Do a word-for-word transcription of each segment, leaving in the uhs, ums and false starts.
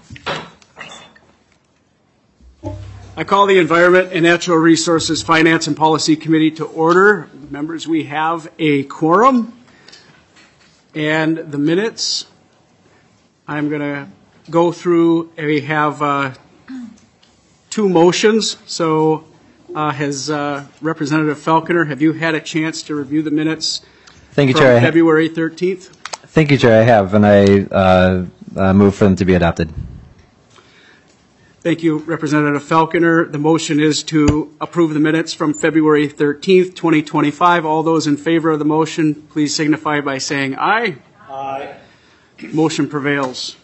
I call the Environment and Natural Resources Finance and Policy Committee to order. Members, we have a quorum. And the minutes, I'm going to go through, we have uh, two motions. So uh, has uh, Representative Falconer, have you had a chance to review the minutes Thank you, from Chair. February thirteenth? Thank you, Chair. I have, and I uh, uh, move for them to be adopted. Thank you, Representative Falconer. The motion is to approve the minutes from February thirteenth, twenty twenty-five. All those in favor of the motion, please signify by saying aye. Aye. Motion prevails.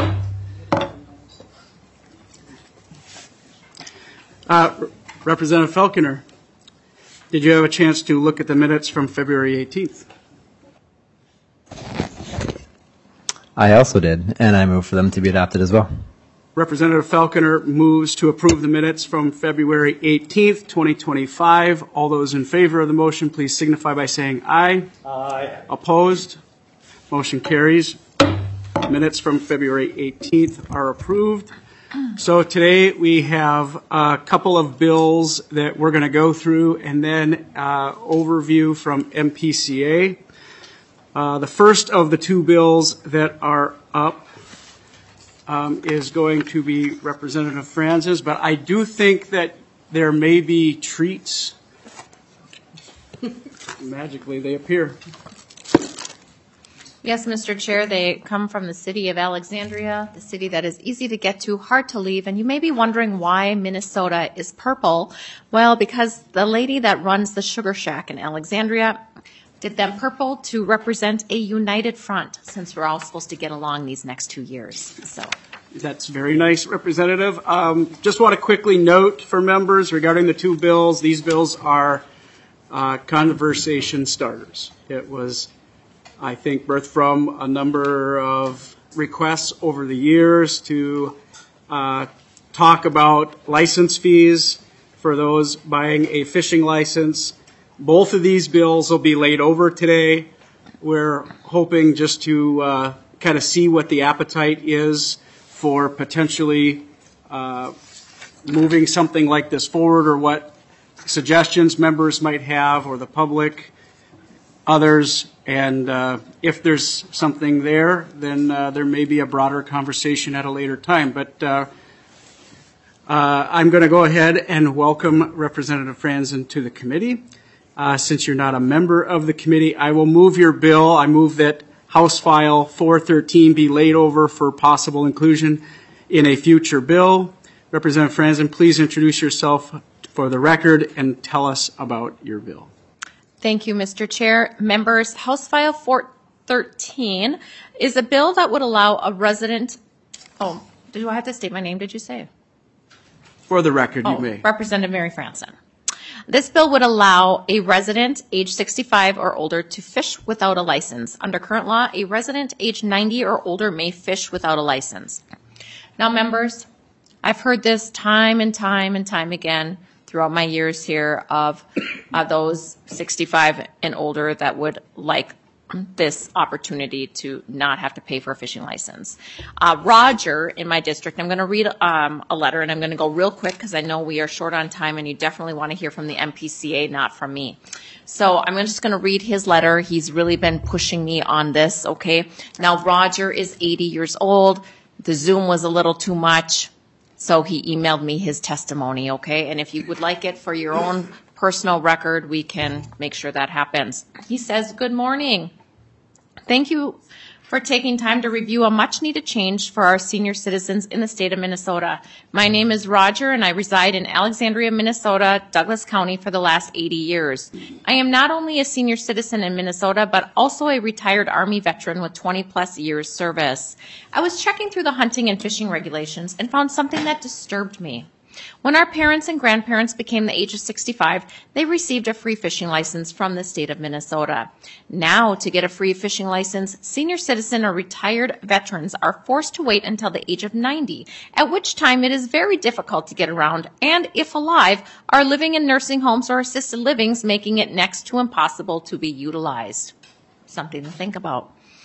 Uh, Representative Falconer, did you have a chance to look at the minutes from February eighteenth? I also did, and I move for them to be adopted as well. Representative Falconer moves to approve the minutes from February eighteenth, twenty twenty-five. All those in favor of the motion, please signify by saying aye. Aye. Opposed? Motion carries. Minutes from February eighteenth are approved. So today we have a couple of bills that we're going to go through, and then uh, overview from M P C A. Uh, the first of the two bills that are up Um, is going to be Representative Franz's, but I do think that there may be treats. Magically, they appear. Yes, Mister Chair, they come from the city of Alexandria, the city that is easy to get to, hard to leave, and you may be wondering why Minnesota is purple. Well, because the lady that runs the Sugar Shack in Alexandria did them purple to represent a united front, since we're all supposed to get along these next two years. So that's very nice, Representative. Um, just want to quickly note for members regarding the two bills, these bills are uh, conversation starters. It was, I think, birthed from a number of requests over the years to uh, talk about license fees for those buying a fishing license. Both of these bills will be laid over today. We're hoping just to uh, kind of see what the appetite is for potentially uh, moving something like this forward, or what suggestions members might have, or the public, others. And uh, if there's something there, then uh, there may be a broader conversation at a later time. But uh, uh, I'm going to go ahead and welcome Representative Franzen to the committee. Uh, since you're not a member of the committee, I will move your bill. I move that House File four thirteen be laid over for possible inclusion in a future bill. Representative Franzen, please introduce yourself for the record and tell us about your bill. thank you, Mister Chair. Members, House File four thirteen is a bill that would allow a resident, oh, do I have to state my name, did you say? For the record, oh, you may. Representative Mary Franzen. This bill would allow a resident age sixty-five or older to fish without a license. Under current law, a resident age ninety or older may fish without a license. Now, members, I've heard this time and time and time again throughout my years here of uh, those sixty-five and older that would like this opportunity to not have to pay for a fishing license. Uh, Roger in my district, I'm going to read um, a letter, and I'm going to go real quick because I know we are short on time and you definitely want to hear from the M P C A, not from me. So I'm just going to read his letter. He's really been pushing me on this, okay? Now, Roger is eighty years old. The Zoom was a little too much, so he emailed me his testimony, okay? And if you would like it for your own personal record, we can make sure that happens. He says, good morning. Thank you for taking time to review a much-needed change for our senior citizens in the state of Minnesota. My name is Roger, and I reside in Alexandria, Minnesota, Douglas County for the last eighty years. I am not only a senior citizen in Minnesota, but also a retired Army veteran with twenty plus years service. I was checking through the hunting and fishing regulations and found something that disturbed me. When our parents and grandparents became the age of sixty-five, they received a free fishing license from the state of Minnesota. Now, to get a free fishing license, senior citizen or retired veterans are forced to wait until the age of ninety, at which time it is very difficult to get around, and if alive, are living in nursing homes or assisted livings, making it next to impossible to be utilized. Something to think about.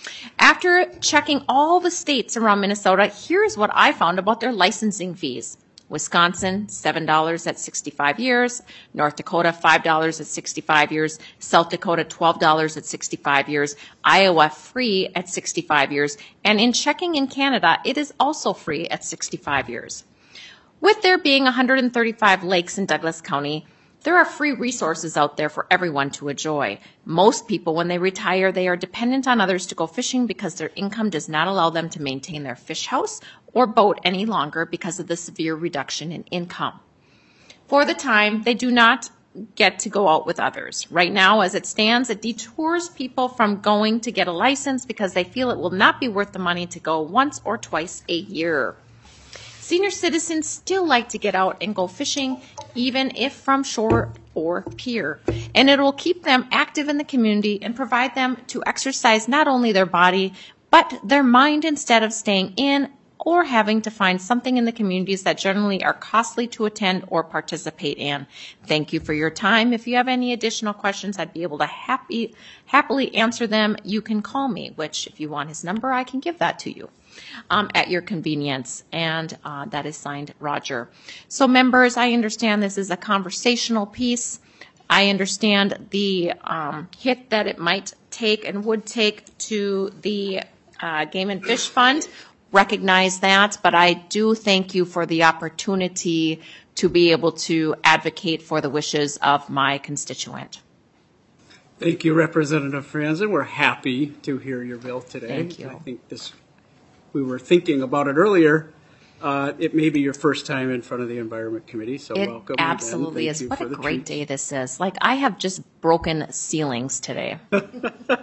After checking all the states around Minnesota, here's what I found about their licensing fees. Wisconsin, seven dollars at sixty-five years. North Dakota, five dollars at sixty-five years. South Dakota, twelve dollars at sixty-five years. Iowa, free at sixty-five years. And in checking in Canada, it is also free at sixty-five years. With there being one hundred thirty-five lakes in Douglas County, there are free resources out there for everyone to enjoy. Most people, when they retire, they are dependent on others to go fishing because their income does not allow them to maintain their fish house or boat any longer because of the severe reduction in income. For the time, they do not get to go out with others. Right now, as it stands, it detours people from going to get a license because they feel it will not be worth the money to go once or twice a year. Senior citizens still like to get out and go fishing, even if from shore or pier. And it will keep them active in the community and provide them to exercise not only their body, but their mind instead of staying in or having to find something in the communities that generally are costly to attend or participate in. Thank you for your time. If you have any additional questions, I'd be able to happy, happily answer them. You can call me, which if you want his number, I can give that to you. Um, at your convenience, and uh, that is signed Roger. So members, I understand this is a conversational piece. I understand the um, hit that it might take and would take to the uh, Game and Fish Fund. Recognize that, but I do thank you for the opportunity to be able to advocate for the wishes of my constituent. Thank you, Representative Franzen. We're happy to hear your bill today. Thank you. I think this. We were thinking about it earlier. Uh, it may be your first time in front of the Environment Committee, so it welcome. It absolutely is. What a great day this is. Like, I have just broken ceilings today. uh,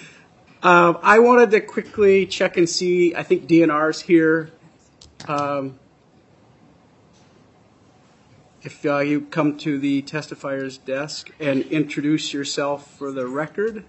I wanted to quickly check and see, I think D N R's here. Um, if uh, you come to the testifier's desk and introduce yourself for the record.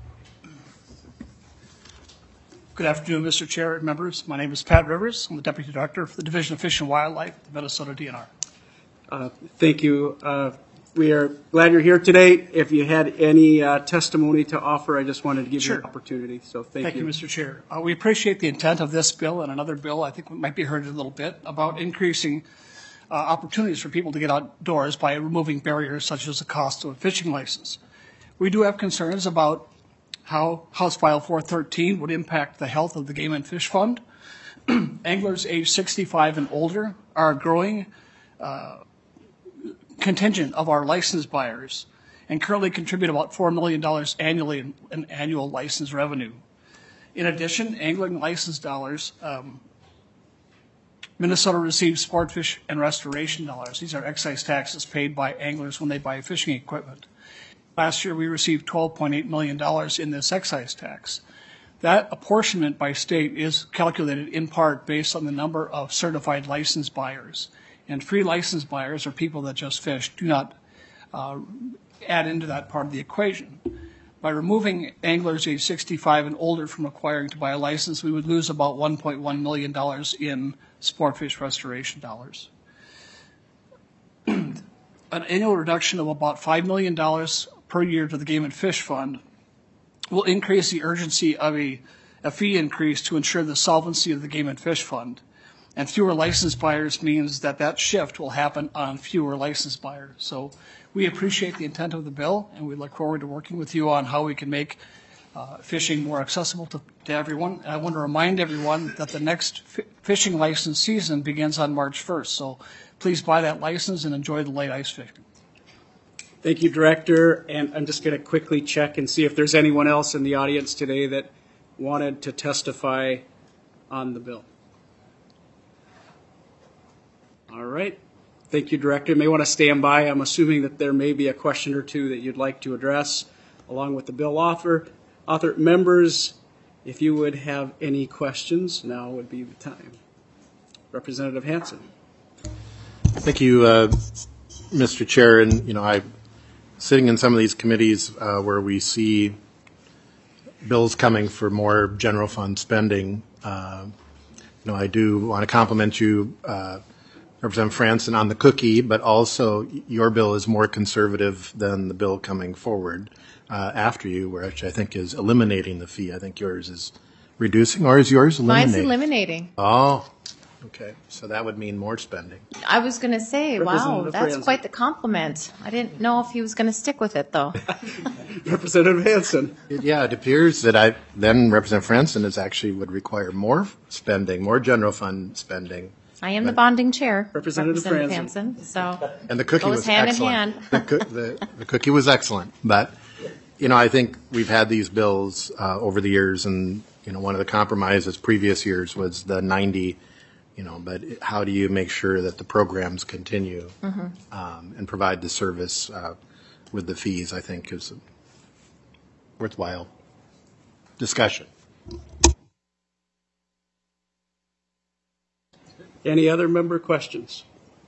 Good afternoon, Mister Chair and members. My name is Pat Rivers. I'm the Deputy Director for the Division of Fish and Wildlife at the Minnesota D N R. Uh, thank you. Uh, we are glad you're here today. If you had any uh, testimony to offer, I just wanted to give Sure. you an opportunity. So thank, Thank you. you, Mister Chair. Uh, we appreciate the intent of this bill and another bill, I think might be heard a little bit, about increasing uh, opportunities for people to get outdoors by removing barriers such as the cost of a fishing license. We do have concerns about how House File four thirteen would impact the health of the Game and Fish Fund. Anglers age sixty-five and older are a growing uh, contingent of our license buyers and currently contribute about four million dollars annually in, in annual license revenue. In addition, angling license dollars, um, Minnesota receives sport fish and restoration dollars. These are excise taxes paid by anglers when they buy fishing equipment. Last year, we received twelve point eight million dollars in this excise tax. That apportionment by state is calculated in part based on the number of certified license buyers. And free license buyers, or people that just fish, do not uh, add into that part of the equation. By removing anglers age sixty-five and older from requiring to buy a license, we would lose about one point one million dollars in sport fish restoration dollars. An annual reduction of about five million dollars per year to the Game and Fish Fund will increase the urgency of a, a fee increase to ensure the solvency of the Game and Fish Fund. And fewer license buyers means that that shift will happen on fewer license buyers. So we appreciate the intent of the bill, and we look forward to working with you on how we can make uh, fishing more accessible to, to everyone. And I want to remind everyone that the next f- fishing license season begins on March first. So please buy that license and enjoy the late ice fishing. Thank you, Director. And I'm just going to quickly check and see if there's anyone else in the audience today that wanted to testify on the bill. All right. Thank you, Director. You may want to stand by. I'm assuming that there may be a question or two that you'd like to address along with the bill author. Author members, if you would have any questions, now would be the time. Representative Hansen. Thank you, uh, Mister Chair. And, you know, I sitting in some of these committees uh, where we see bills coming for more general fund spending. Uh, you know, I do want to compliment you, uh, Representative Franzen, on the cookie, but also your bill is more conservative than the bill coming forward. uh, after you, which I think is eliminating the fee. I think yours is reducing, or is yours eliminating? Mine's eliminating. Oh, okay. So that would mean more spending. I was going to say, wow, Representative that's Franzen. quite the compliment. I didn't know if he was going to stick with it, though. Representative Hanson. It- Yeah, it appears that I, then Representative Franson is actually would require more spending, more general fund spending. I am the bonding chair, Representative Hanson, so And the cookie Goes was hand in excellent. hand. The, coo- the, the cookie was excellent. But, you know, I think we've had these bills uh, over the years, and, you know, one of the compromises previous years was the ninety, you know, but how do you make sure that the programs continue Mm-hmm. um, and provide the service uh, with the fees, I think is a worthwhile discussion. Any other member questions?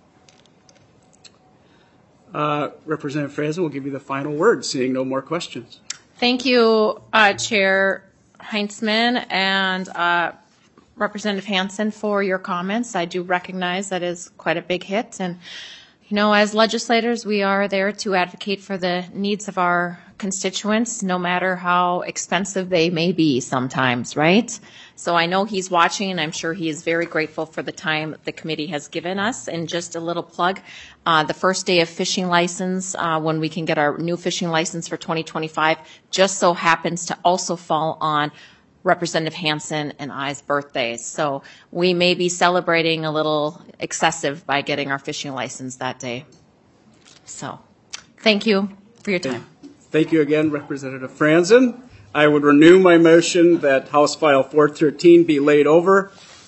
Uh, Representative Franzen will give you the final word, seeing no more questions. thank you, uh, Chair Heinzman and uh, Representative Hanson, for your comments. I do recognize that is quite a big hit, and you know, as legislators, we are there to advocate for the needs of our constituents, no matter how expensive they may be sometimes, right? So I know he's watching, and I'm sure he is very grateful for the time the committee has given us. And just a little plug, uh, the first day of fishing license, uh, when we can get our new fishing license for twenty twenty-five, just so happens to also fall on Representative Hanson and I's birthdays. So we may be celebrating a little excessive by getting our fishing license that day. So thank you for your time. Thank you again, Representative Franzen. I would renew my motion that House File four thirteen be laid over.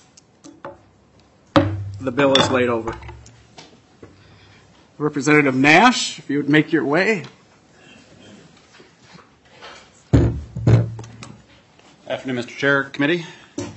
The bill is laid over. Representative Nash, if you would make your way. Afternoon, Mister Chair, Committee.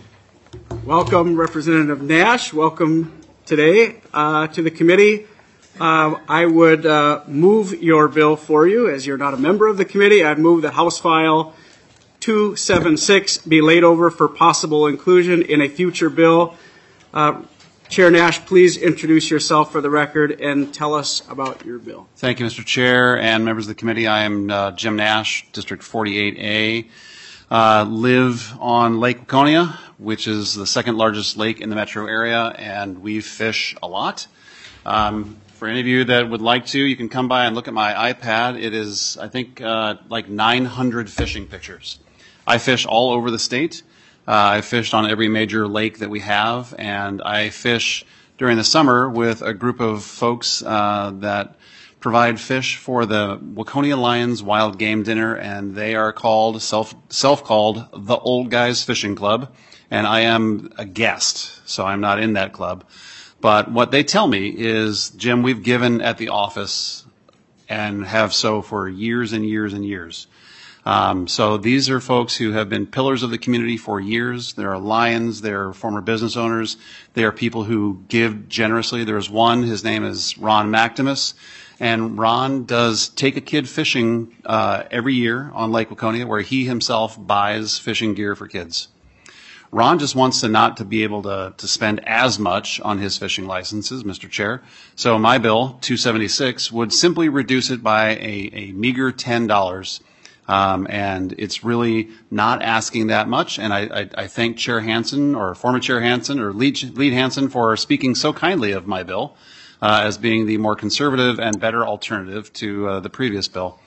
Welcome, Representative Nash. Welcome today uh, to the committee. Um, I would uh, move your bill for you, as you're not a member of the committee. I'd move that House File two seventy-six be laid over for possible inclusion in a future bill. Uh, Chair Nash, please introduce yourself for the record and tell us about your bill. Thank you, Mister Chair and members of the committee. I am uh, Jim Nash, District forty-eight A. Uh, live on Lake Waconia, which is the second largest lake in the metro area, and we fish a lot. Um, for any of you that would like to, you can come by and look at my iPad. It is, I think, uh, like nine hundred fishing pictures. I fish all over the state. Uh, I fished on every major lake that we have, and I fish during the summer with a group of folks uh, that provide fish for the Waconia Lions Wild Game Dinner, and they are called, self, self-called, the Old Guys Fishing Club, and I am a guest, so I'm not in that club. But what they tell me is, Jim, we've given at the office and have so for years and years and years. Um, so these are folks who have been pillars of the community for years. There are Lions, they're former business owners, they are people who give generously. There's one, his name is Ron McDemus, and Ron does take a kid fishing uh, every year on Lake Waconia, where he himself buys fishing gear for kids. Ron just wants to not to be able to, to spend as much on his fishing licenses, Mister Chair. So my bill, two seventy-six, would simply reduce it by a, a meager ten dollars. Um, and it's really not asking that much. And I, I, I thank Chair Hanson, or former Chair Hanson, or Lead, Lead Hanson, for speaking so kindly of my bill uh, as being the more conservative and better alternative to uh, the previous bill.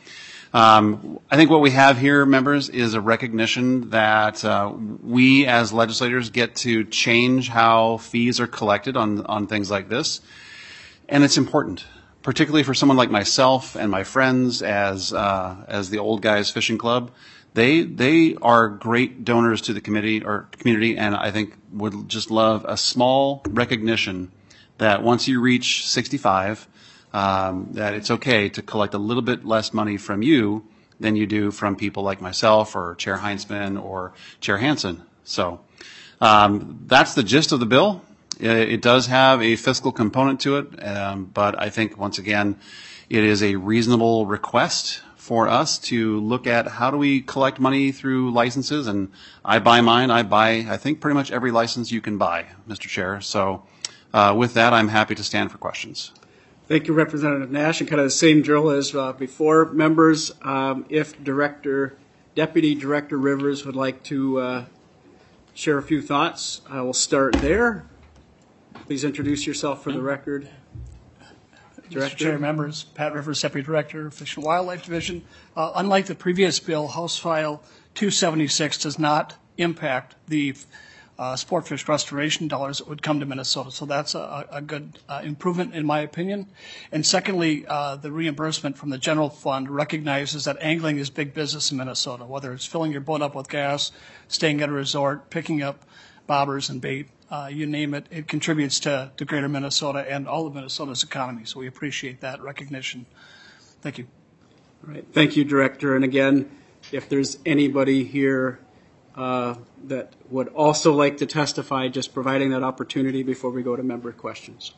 Um, I think what we have here, members, is a recognition that uh, we as legislators get to change how fees are collected on, on things like this. And it's important, particularly for someone like myself and my friends as uh, as the Old Guys Fishing Club. They they are great donors to the committee or community, and I think would just love a small recognition that once you reach sixty-five, um, that it's okay to collect a little bit less money from you than you do from people like myself or Chair Heinzman or Chair Hanson. So um, that's the gist of the bill. It does have a fiscal component to it, um, but I think, once again, it is a reasonable request for us to look at how do we collect money through licenses. And I buy mine. I buy, I think, pretty much every license you can buy, Mister Chair. So uh, with that, I'm happy to stand for questions. Thank you, Representative Nash. And kind of the same drill as uh, before. Members, um, if Director, Deputy Director Rivers would like to uh, share a few thoughts, I will start there. Please introduce yourself for the record. Director. Mister Chair, members, Pat Rivers, Deputy Director, Fish and Wildlife Division. Uh, unlike the previous bill, House File two seventy-six does not impact the uh, sport fish restoration dollars that would come to Minnesota. So that's a, a good uh, improvement in my opinion. And secondly, uh, the reimbursement from the general fund recognizes that angling is big business in Minnesota, whether it's filling your boat up with gas, staying at a resort, picking up bobbers and bait. Uh, you name it, it contributes to, to greater Minnesota and all of Minnesota's economy. So we appreciate that recognition. Thank you. All right. Thank you, Director. And again, if there's anybody here uh, that would also like to testify, just providing that opportunity before we go to member questions.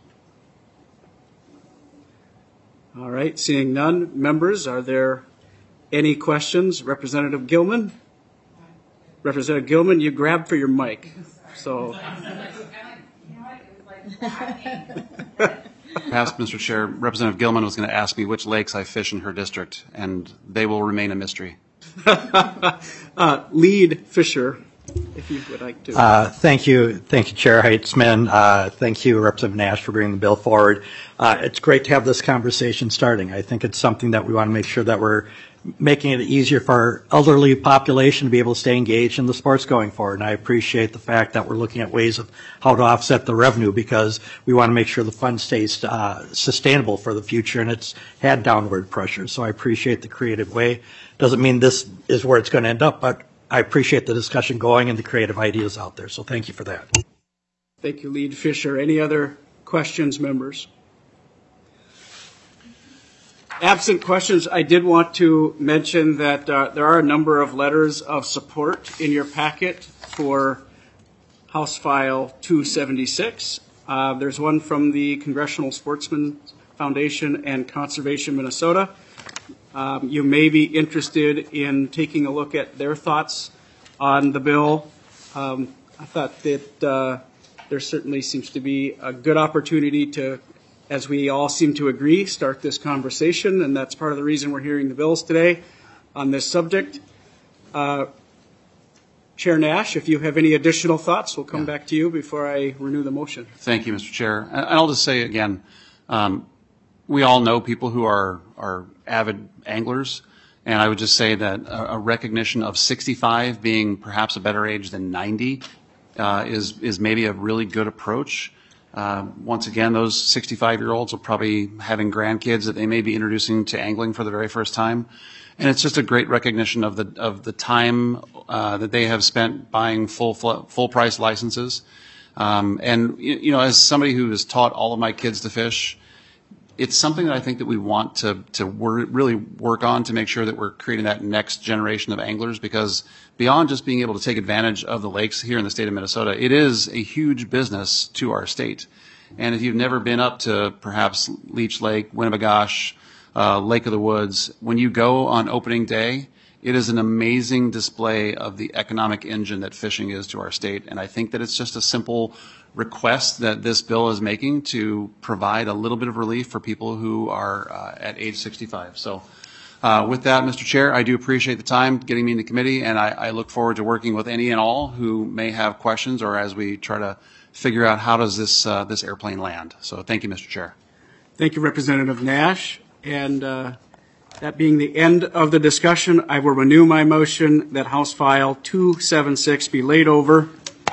All right. Seeing none. Members, are there any questions? Representative Gilman? Representative Gilman, you grabbed for your mic. So. Perhaps, Mister Chair, Representative Gilman was going to ask me which lakes I fish in her district, and they will remain a mystery. uh, lead Fisher, if you would like to. Uh, thank you. Thank you, Chair Heitzman. Uh, thank you, Representative Nash, for bringing the bill forward. Uh, it's great to have this conversation starting. I think it's something that we want to make sure that we're making it easier for our elderly population to be able to stay engaged in the sports going forward. And I appreciate the fact that we're looking at ways of how to offset the revenue, because we want to make sure the fund stays uh, sustainable for the future, and it's had downward pressure. So I appreciate the creative way. Doesn't mean this is where it's going to end up, but I appreciate the discussion going and the creative ideas out there. So thank you for that. Thank you, Lead Fisher. Any other questions, members? Absent questions, I did want to mention that uh, there are a number of letters of support in your packet for House File two seventy-six. Uh, there's one from the Congressional Sportsman Foundation and Conservation Minnesota. Um, you may be interested in taking a look at their thoughts on the bill. Um, I thought that uh, there certainly seems to be a good opportunity to, as we all seem to agree, start this conversation, and that's part of the reason we're hearing the bills today on this subject. Uh, Chair Nash, if you have any additional thoughts, we'll come yeah. back to you before I renew the motion. Thank you, Mister Chair. And I'll just say again, um, we all know people who are, are avid anglers, and I would just say that a, a recognition of sixty-five being perhaps a better age than ninety uh, is, is maybe a really good approach. Uh, once again, those sixty-five-year-olds will probably having grandkids that they may be introducing to angling for the very first time. And it's just a great recognition of the of the time uh, that they have spent buying full full price licenses. Um, and you, you know, as somebody who has taught all of my kids to fish, it's something that I think that we want to to wor- really work on to make sure that we're creating that next generation of anglers, because beyond just being able to take advantage of the lakes here in the state of Minnesota, it is a huge business to our state. And if you've never been up to perhaps Leech Lake, Winnebagosh, uh, Lake of the Woods, when you go on opening day, it is an amazing display of the economic engine that fishing is to our state. And I think that it's just a simple request that this bill is making to provide a little bit of relief for people who are uh, at age sixty-five. So uh, with that, Mister Chair, I do appreciate the time getting me in the committee, and I, I look forward to working with any and all who may have questions, or as we try to figure out how does this uh, this airplane land. So thank you, Mister Chair. Thank you, Representative Nash. And uh, that being the end of the discussion, I will renew my motion that House File two seventy-six be laid over.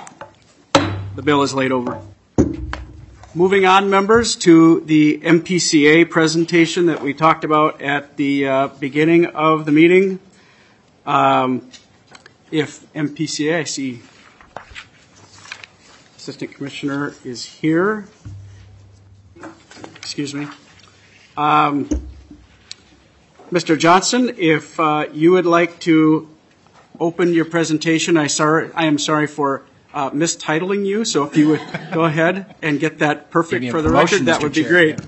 The bill is laid over. Moving on, members, to the M P C A presentation that we talked about at the uh, beginning of the meeting. Um, if M P C A, I see Assistant Commissioner is here. Excuse me. Um, Mister Johnson, if uh, you would like to open your presentation, I, sorry, I am sorry for uh, mistitling you, so if you would go ahead and get that perfect for the record, that would be great.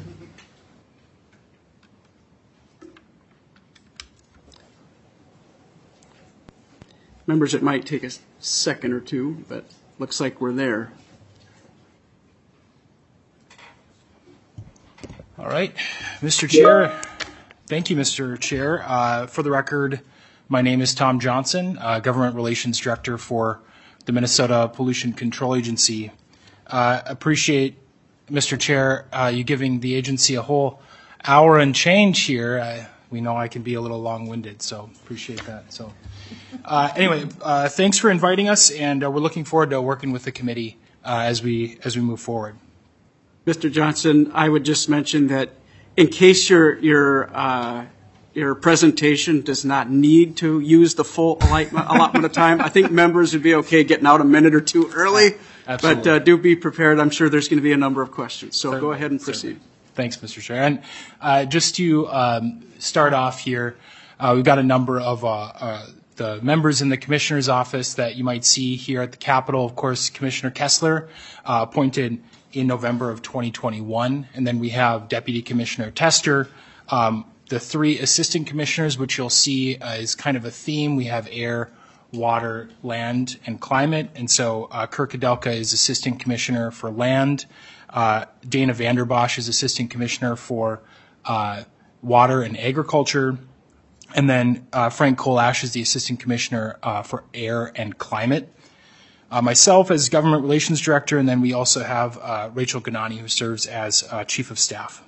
Members, it might take a second or two, but looks like we're there. All right. Mister Chair, thank you, Mister Chair. Uh, for the record, my name is Tom Johnson, uh, Government Relations Director for the Minnesota Pollution Control Agency. Uh, appreciate, Mister Chair, uh, you giving the agency a whole hour and change here. Uh, we know I can be a little long-winded, so appreciate that. So, uh, anyway, uh, thanks for inviting us, and uh, we're looking forward to working with the committee uh, as we as we move forward. Mister Johnson, I would just mention that in case your your uh, your presentation does not need to use the full allotment, allotment of time, I think members would be okay getting out a minute or two early. Absolutely. But uh, do be prepared. I'm sure there's going to be a number of questions. So Certainly. Go ahead and proceed. Certainly. Thanks, Mister Chair. And uh, just to um, start off here, uh, we've got a number of uh, uh, the members in the Commissioner's office that you might see here at the Capitol. Of course, Commissioner Kessler, uh, appointed in November of twenty twenty-one. And then we have Deputy Commissioner Tester. Um, the three assistant commissioners, which you'll see uh, is kind of a theme. We have air, water, land, and climate. And so uh, Kirk Adelka is assistant commissioner for land. Uh, Dana Vanderbosch is assistant commissioner for uh, water and agriculture. And then uh, Frank Kolash is the assistant commissioner uh, for air and climate. Uh, myself as government relations director, and then we also have uh, Rachel Ganani, who serves as uh, chief of staff.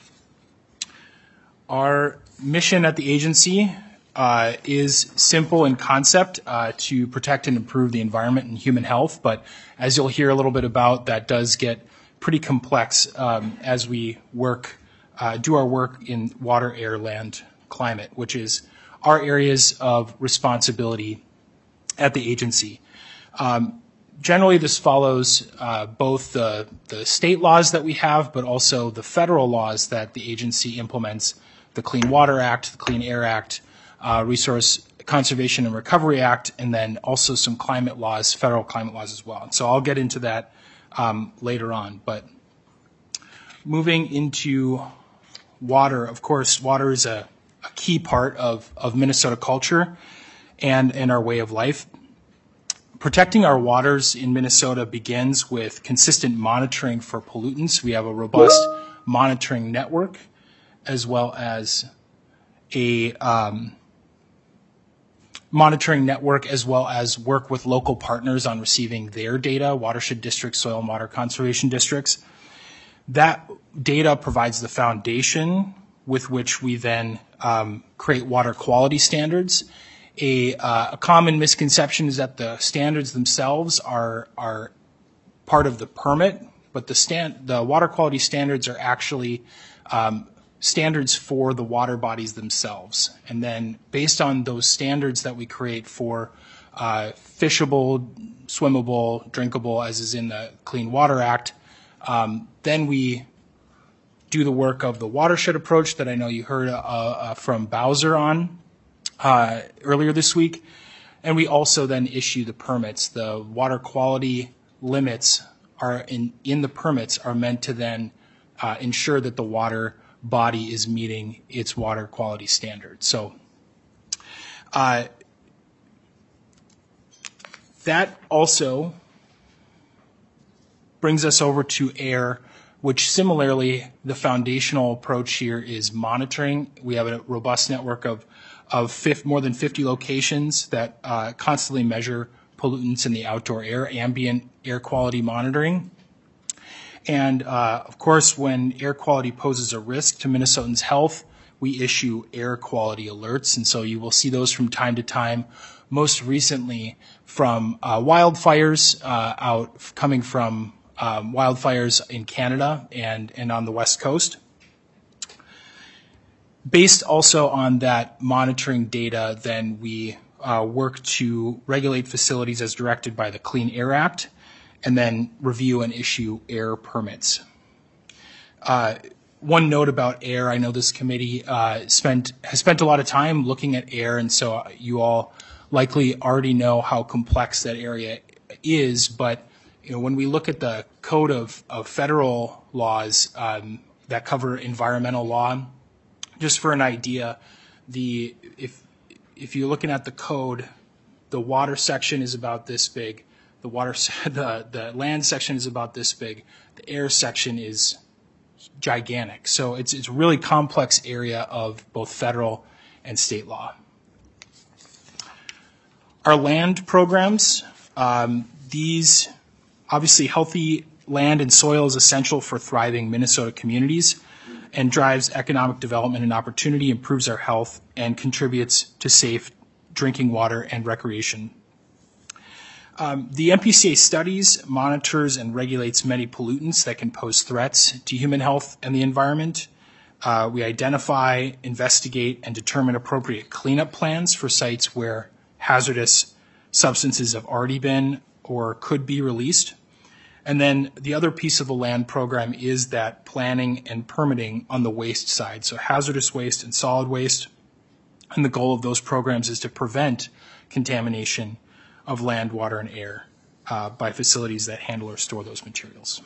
Our mission at the agency uh, is simple in concept, uh, to protect and improve the environment and human health. But as you'll hear a little bit about, that does get pretty complex um, as we work, uh, do our work in water, air, land, climate, which is our areas of responsibility at the agency. Um, generally, this follows uh, both the, the state laws that we have, but also the federal laws that the agency implements, the Clean Water Act, the Clean Air Act, uh, Resource Conservation and Recovery Act, and then also some climate laws, federal climate laws as well. So I'll get into that um, later on. But moving into water, of course, water is a, a key part of, of Minnesota culture and, and our way of life. Protecting our waters in Minnesota begins with consistent monitoring for pollutants. We have a robust monitoring network, as well as a um, monitoring network, as well as work with local partners on receiving their data, watershed districts, soil and water conservation districts. That data provides the foundation with which we then um, create water quality standards. A, uh, a common misconception is that the standards themselves are are part of the permit, but the stand the water quality standards are actually um, standards for the water bodies themselves. And then based on those standards that we create for uh, fishable, swimmable, drinkable, as is in the Clean Water Act, um, then we do the work of the watershed approach that I know you heard uh, uh, from Bowser on. Uh, earlier this week, and we also then issue the permits. The water quality limits are in, in the permits are meant to then uh, ensure that the water body is meeting its water quality standards. So uh, that also brings us over to air, which similarly the foundational approach here is monitoring. We have a robust network of of fifty, more than fifty locations that uh, constantly measure pollutants in the outdoor air, ambient air quality monitoring. And uh, of course, when air quality poses a risk to Minnesotans' health, we issue air quality alerts. And so you will see those from time to time, most recently from uh, wildfires uh, out coming from um, wildfires in Canada and, and on the West Coast. Based also on that monitoring data, then we uh, work to regulate facilities as directed by the Clean Air Act, and then review and issue air permits. Uh, one note about air, I know this committee uh, spent has spent a lot of time looking at air, and so you all likely already know how complex that area is. But you know, when we look at the code of, of federal laws um, that cover environmental law, just for an idea, the if if you're looking at the code, the water section is about this big, the water the the land section is about this big, the air section is gigantic. So it's, it's a really complex area of both federal and state law. Our land programs, um, these, obviously healthy land and soil is essential for thriving Minnesota communities and drives economic development and opportunity, improves our health, and contributes to safe drinking water and recreation. Um, the M P C A studies, monitors, and regulates many pollutants that can pose threats to human health and the environment. Uh, we identify, investigate, and determine appropriate cleanup plans for sites where hazardous substances have already been or could be released. And then the other piece of the land program is that planning and permitting on the waste side, so hazardous waste and solid waste. And the goal of those programs is to prevent contamination of land, water, and air uh, by facilities that handle or store those materials.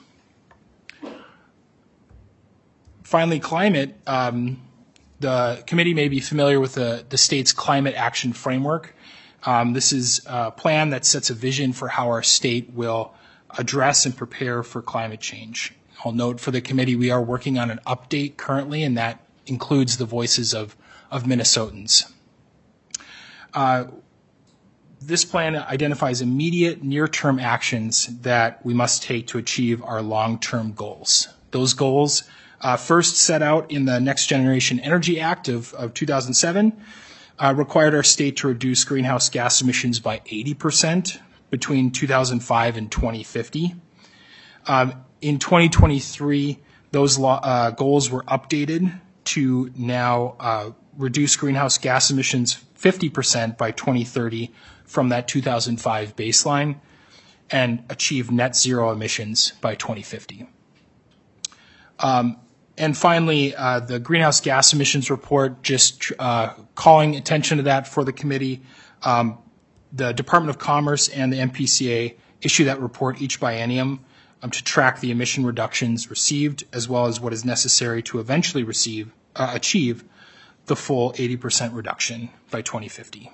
Finally, climate. Um, the committee may be familiar with the, the state's Climate Action Framework. Um, this is a plan that sets a vision for how our state will address and prepare for climate change. I'll note for the committee we are working on an update currently, and that includes the voices of, of Minnesotans. Uh, this plan identifies immediate near-term actions that we must take to achieve our long-term goals. Those goals uh, first set out in the Next Generation Energy Act of, of two thousand seven uh, required our state to reduce greenhouse gas emissions by eighty percent between two thousand five and twenty fifty. Um, in twenty twenty-three, those law, uh, goals were updated to now uh, reduce greenhouse gas emissions fifty percent by twenty thirty from that two thousand five baseline and achieve net zero emissions by twenty fifty. Um, and finally, uh, the greenhouse gas emissions report, just uh, calling attention to that for the committee. Um, The Department of Commerce and the M P C A issue that report each biennium um, to track the emission reductions received, as well as what is necessary to eventually receive, uh, achieve the full eighty percent reduction by twenty fifty.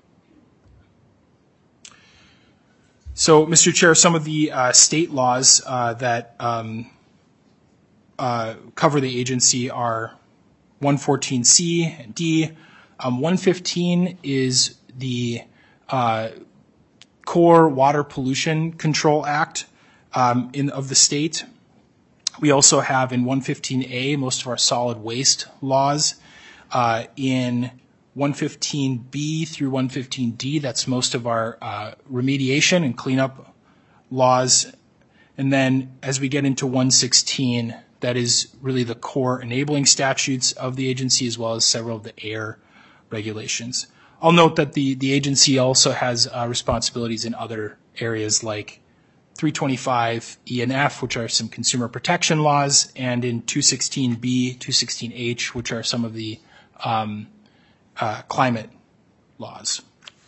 So, Mister Chair, some of the uh, state laws uh, that um, uh, cover the agency are one fourteen C and D. Um, one fifteen is the Uh, Core Water Pollution Control Act um, in, of the state. We also have in one fifteen A most of our solid waste laws. Uh, in one fifteen B through one fifteen D, that's most of our uh, remediation and cleanup laws. And then as we get into one sixteen, that is really the core enabling statutes of the agency, as well as several of the air regulations. I'll note that the, the agency also has uh, responsibilities in other areas like three twenty-five E and F, which are some consumer protection laws, and in two sixteen B, two sixteen H, which are some of the um, uh, climate laws.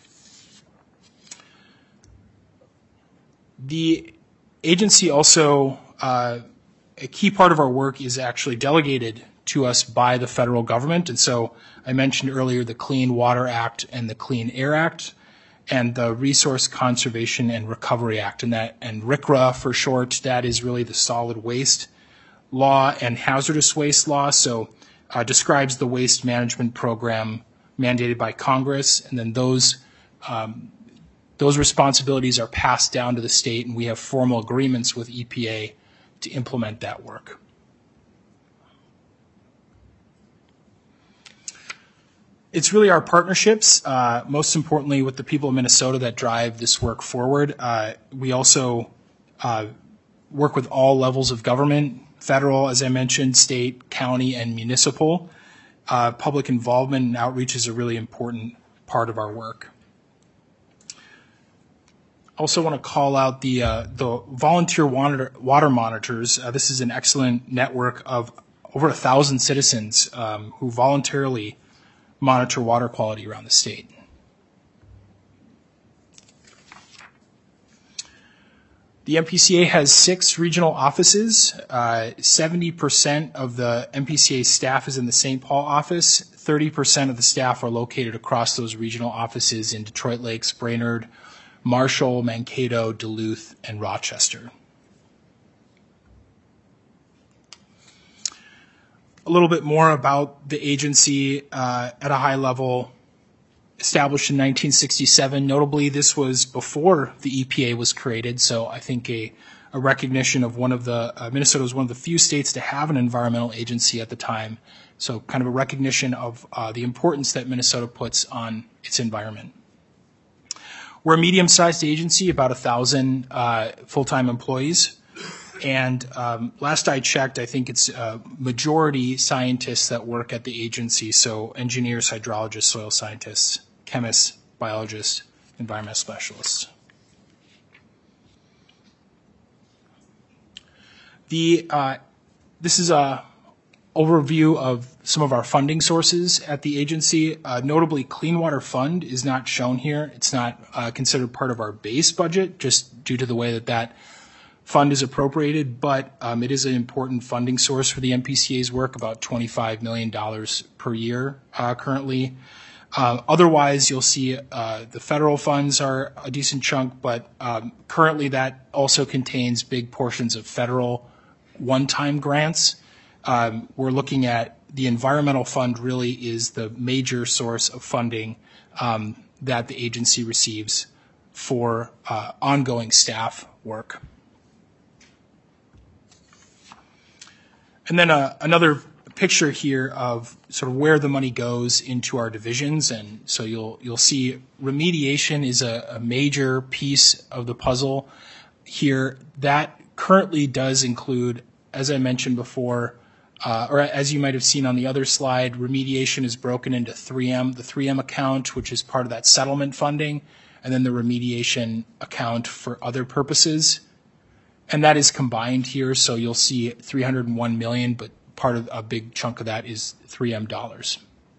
The agency also, uh, a key part of our work is actually delegated to us by the federal government. And so I mentioned earlier the Clean Water Act and the Clean Air Act and the Resource Conservation and Recovery Act. And that, and R C R A for short, that is really the solid waste law and hazardous waste law. So uh, describes the waste management program mandated by Congress. And then those, um, those responsibilities are passed down to the state, and we have formal agreements with E P A to implement that work. It's really our partnerships, uh, most importantly with the people of Minnesota, that drive this work forward. Uh, we also uh, work with all levels of government, federal, as I mentioned, state, county, and municipal. Uh, public involvement and outreach is a really important part of our work. Also want to call out the, uh, the volunteer water, water monitors. Uh, this is an excellent network of over a thousand citizens um, who voluntarily monitor water quality around the state. The M P C A has six regional offices. Uh, seventy percent of the M P C A staff is in the Saint Paul office. thirty percent of the staff are located across those regional offices in Detroit Lakes, Brainerd, Marshall, Mankato, Duluth, and Rochester. little bit more about the agency uh, at a high level. Established in nineteen sixty-seven. Notably, this was before the E P A was created, so I think a, a recognition of one of the, uh, Minnesota was one of the few states to have an environmental agency at the time, so kind of a recognition of uh, the importance that Minnesota puts on its environment. We're a medium-sized agency, about a thousand uh, full-time employees, and um, last I checked, I think it's uh, majority scientists that work at the agency, so engineers, hydrologists, soil scientists, chemists, biologists, environmental specialists. The, uh, this is a overview of some of our funding sources at the agency. Uh, notably, Clean Water Fund is not shown here. It's not uh, considered part of our base budget, just due to the way that that fund is appropriated, but um, it is an important funding source for the M P C A's work, about twenty-five million dollars per year uh, currently. Uh, otherwise, you'll see uh, the federal funds are a decent chunk, but um, currently that also contains big portions of federal one-time grants. Um, we're looking at the environmental fund really is the major source of funding um, that the agency receives for uh, ongoing staff work. And then uh, another picture here of sort of where the money goes into our divisions, and so you'll you'll see remediation is a, a major piece of the puzzle here. That currently does include, as I mentioned before, uh, or as you might have seen on the other slide, remediation is broken into three M, the three M account, which is part of that settlement funding, and then the remediation account for other purposes. And that is combined here, so you'll see three hundred one million dollars, but part of a big chunk of that is three M dollars.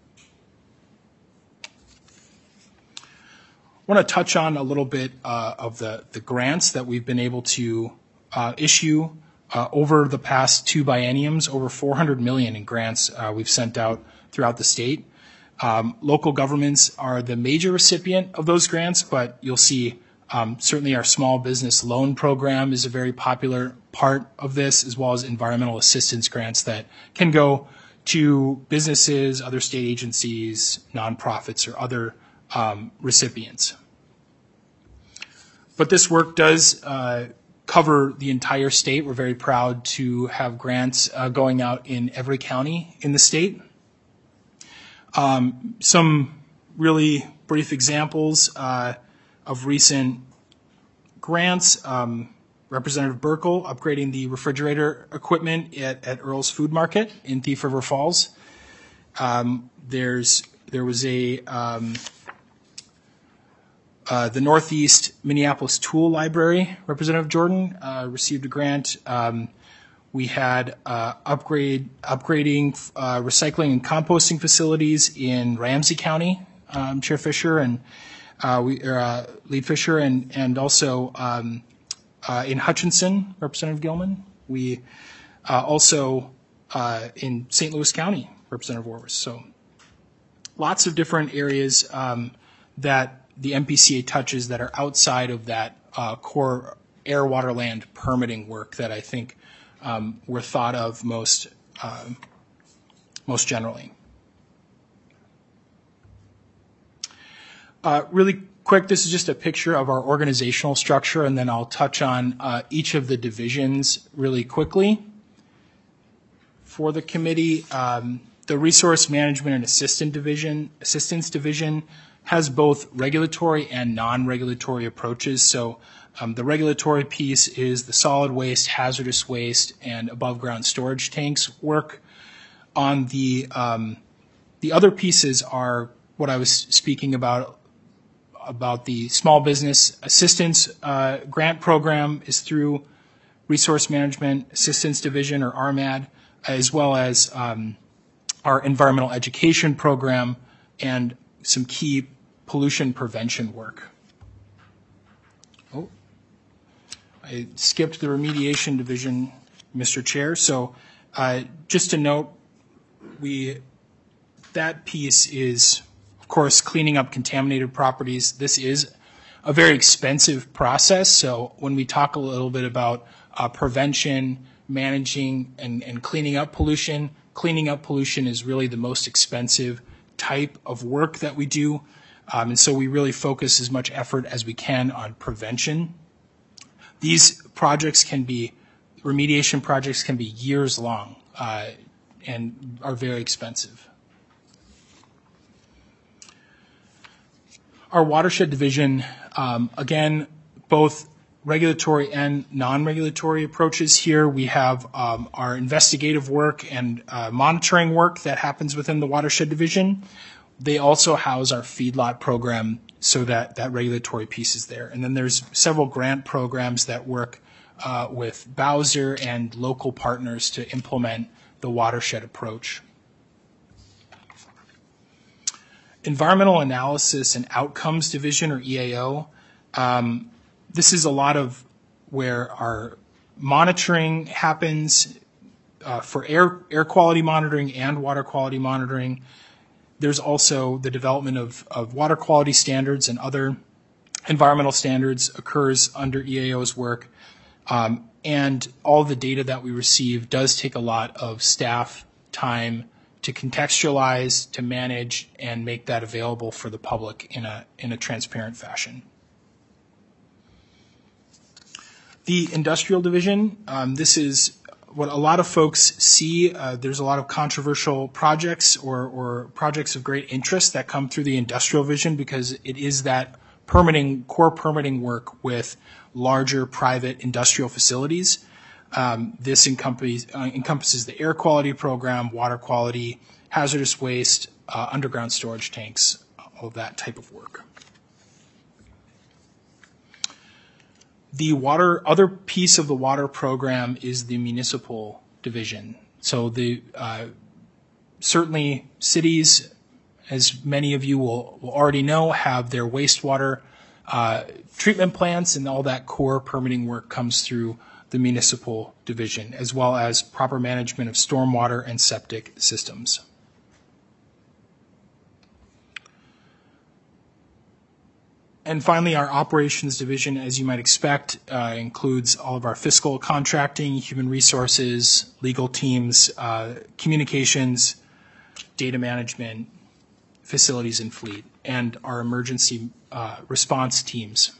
I want to touch on a little bit uh, of the, the grants that we've been able to uh, issue uh, over the past two bienniums, over four hundred million dollars in grants uh, we've sent out throughout the state. Um, local governments are the major recipient of those grants, but you'll see Um, certainly our small business loan program is a very popular part of this, as well as environmental assistance grants that can go to businesses, other state agencies, nonprofits, or other um, recipients. But this work does uh, cover the entire state. We're very proud to have grants uh, going out in every county in the state. Um, some really brief examples uh, of recent grants. Um, Representative Burkle upgrading the refrigerator equipment at, at Earl's Food Market in Thief River Falls. Um, there's there was a um, uh, the Northeast Minneapolis Tool Library. Representative Jordan uh, received a grant. Um, we had uh, upgrade upgrading uh, recycling and composting facilities in Ramsey County. Um, Chair Fisher and Uh, we, uh, Lead Fisher, and, and also um, uh, in Hutchinson, Representative Gilman. We uh, also uh, in Saint Louis County, Representative Orvis. So lots of different areas um, that the M P C A touches that are outside of that uh, core air, water, land permitting work that I think um, were thought of most, uh, most generally. Uh, really quick, this is just a picture of our organizational structure, and then I'll touch on uh, each of the divisions really quickly. For the committee, um, the Resource Management and Assistant Division, Assistance Division has both regulatory and non-regulatory approaches. So um, the regulatory piece is the solid waste, hazardous waste, and above-ground storage tanks work. On the um, the other pieces are what I was speaking about about the Small Business Assistance uh, Grant Program is through Resource Management Assistance Division, or R M A D, as well as um, our Environmental Education Program and some key pollution prevention work. Oh, I skipped the Remediation Division, Mister Chair. So uh, just to note, we that piece is, of course, cleaning up contaminated properties. This is a very expensive process. So when we talk a little bit about uh, prevention managing and, and cleaning up pollution. Cleaning up pollution is really the most expensive type of work that we do. Um, and so we really focus as much effort as we can on prevention. These projects can be, remediation projects can be years long uh, and are very expensive. Our watershed division, um, again, both regulatory and non-regulatory approaches here. We have um, our investigative work and uh, monitoring work that happens within the watershed division. They also house our feedlot program so that that regulatory piece is there. And then there's several grant programs that work uh, with Bowser and local partners to implement the watershed approach. Environmental Analysis and Outcomes Division, or E A O, um, this is a lot of where our monitoring happens uh, for air, air quality monitoring and water quality monitoring. There's also the development of, of water quality standards and other environmental standards occurs under E A O's work. Um, and all the data that we receive does take a lot of staff time to contextualize, to manage, and make that available for the public in a, in a transparent fashion. The industrial division, um, this is what a lot of folks see. Uh, there's a lot of controversial projects or, or projects of great interest that come through the industrial division because it is that permitting, core permitting work with larger private industrial facilities. Um, this encompass, uh, encompasses the air quality program, water quality, hazardous waste, uh, underground storage tanks, all of that type of work. The water, other piece of the water program is the municipal division. So the uh, certainly cities, as many of you will, will already know, have their wastewater uh, treatment plants, and all that core permitting work comes through the municipal division, as well as proper management of stormwater and septic systems. And finally, our operations division, as you might expect, uh, includes all of our fiscal contracting, human resources, legal teams, uh, communications, data management, facilities and fleet, and our emergency uh, response teams.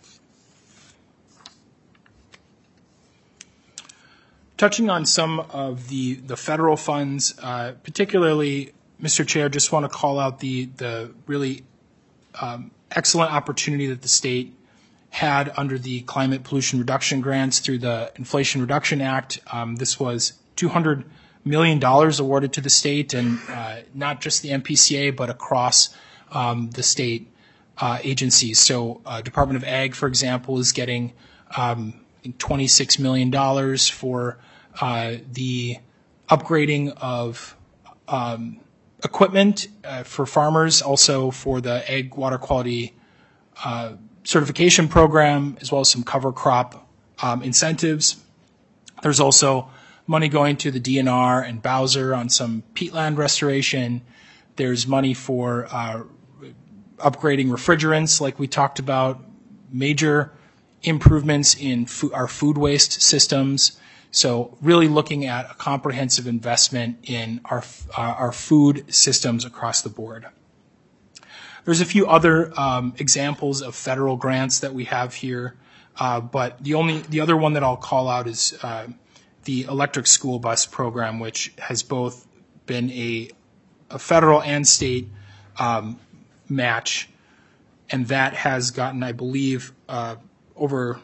Touching on some of the, the federal funds, uh, particularly, Mister Chair, just want to call out the, the really um, excellent opportunity that the state had under the climate pollution reduction grants through the Inflation Reduction Act. Um, this was two hundred million dollars awarded to the state, and uh, not just the M P C A, but across um, the state uh, agencies. So uh, Department of Ag, for example, is getting um, twenty-six million dollars for uh, the upgrading of um, equipment uh, for farmers, also for the ag water quality uh, certification program, as well as some cover crop um, incentives. There's also money going to the D N R and Bowser on some peatland restoration. There's money for uh, upgrading refrigerants, like we talked about, major improvements in fo- our food waste systems. So really looking at a comprehensive investment in our, uh, our food systems across the board. There's a few other um, examples of federal grants that we have here, uh, but the only the other one that I'll call out is uh, the electric school bus program, which has both been a, a federal and state um, match, and that has gotten, I believe, uh, over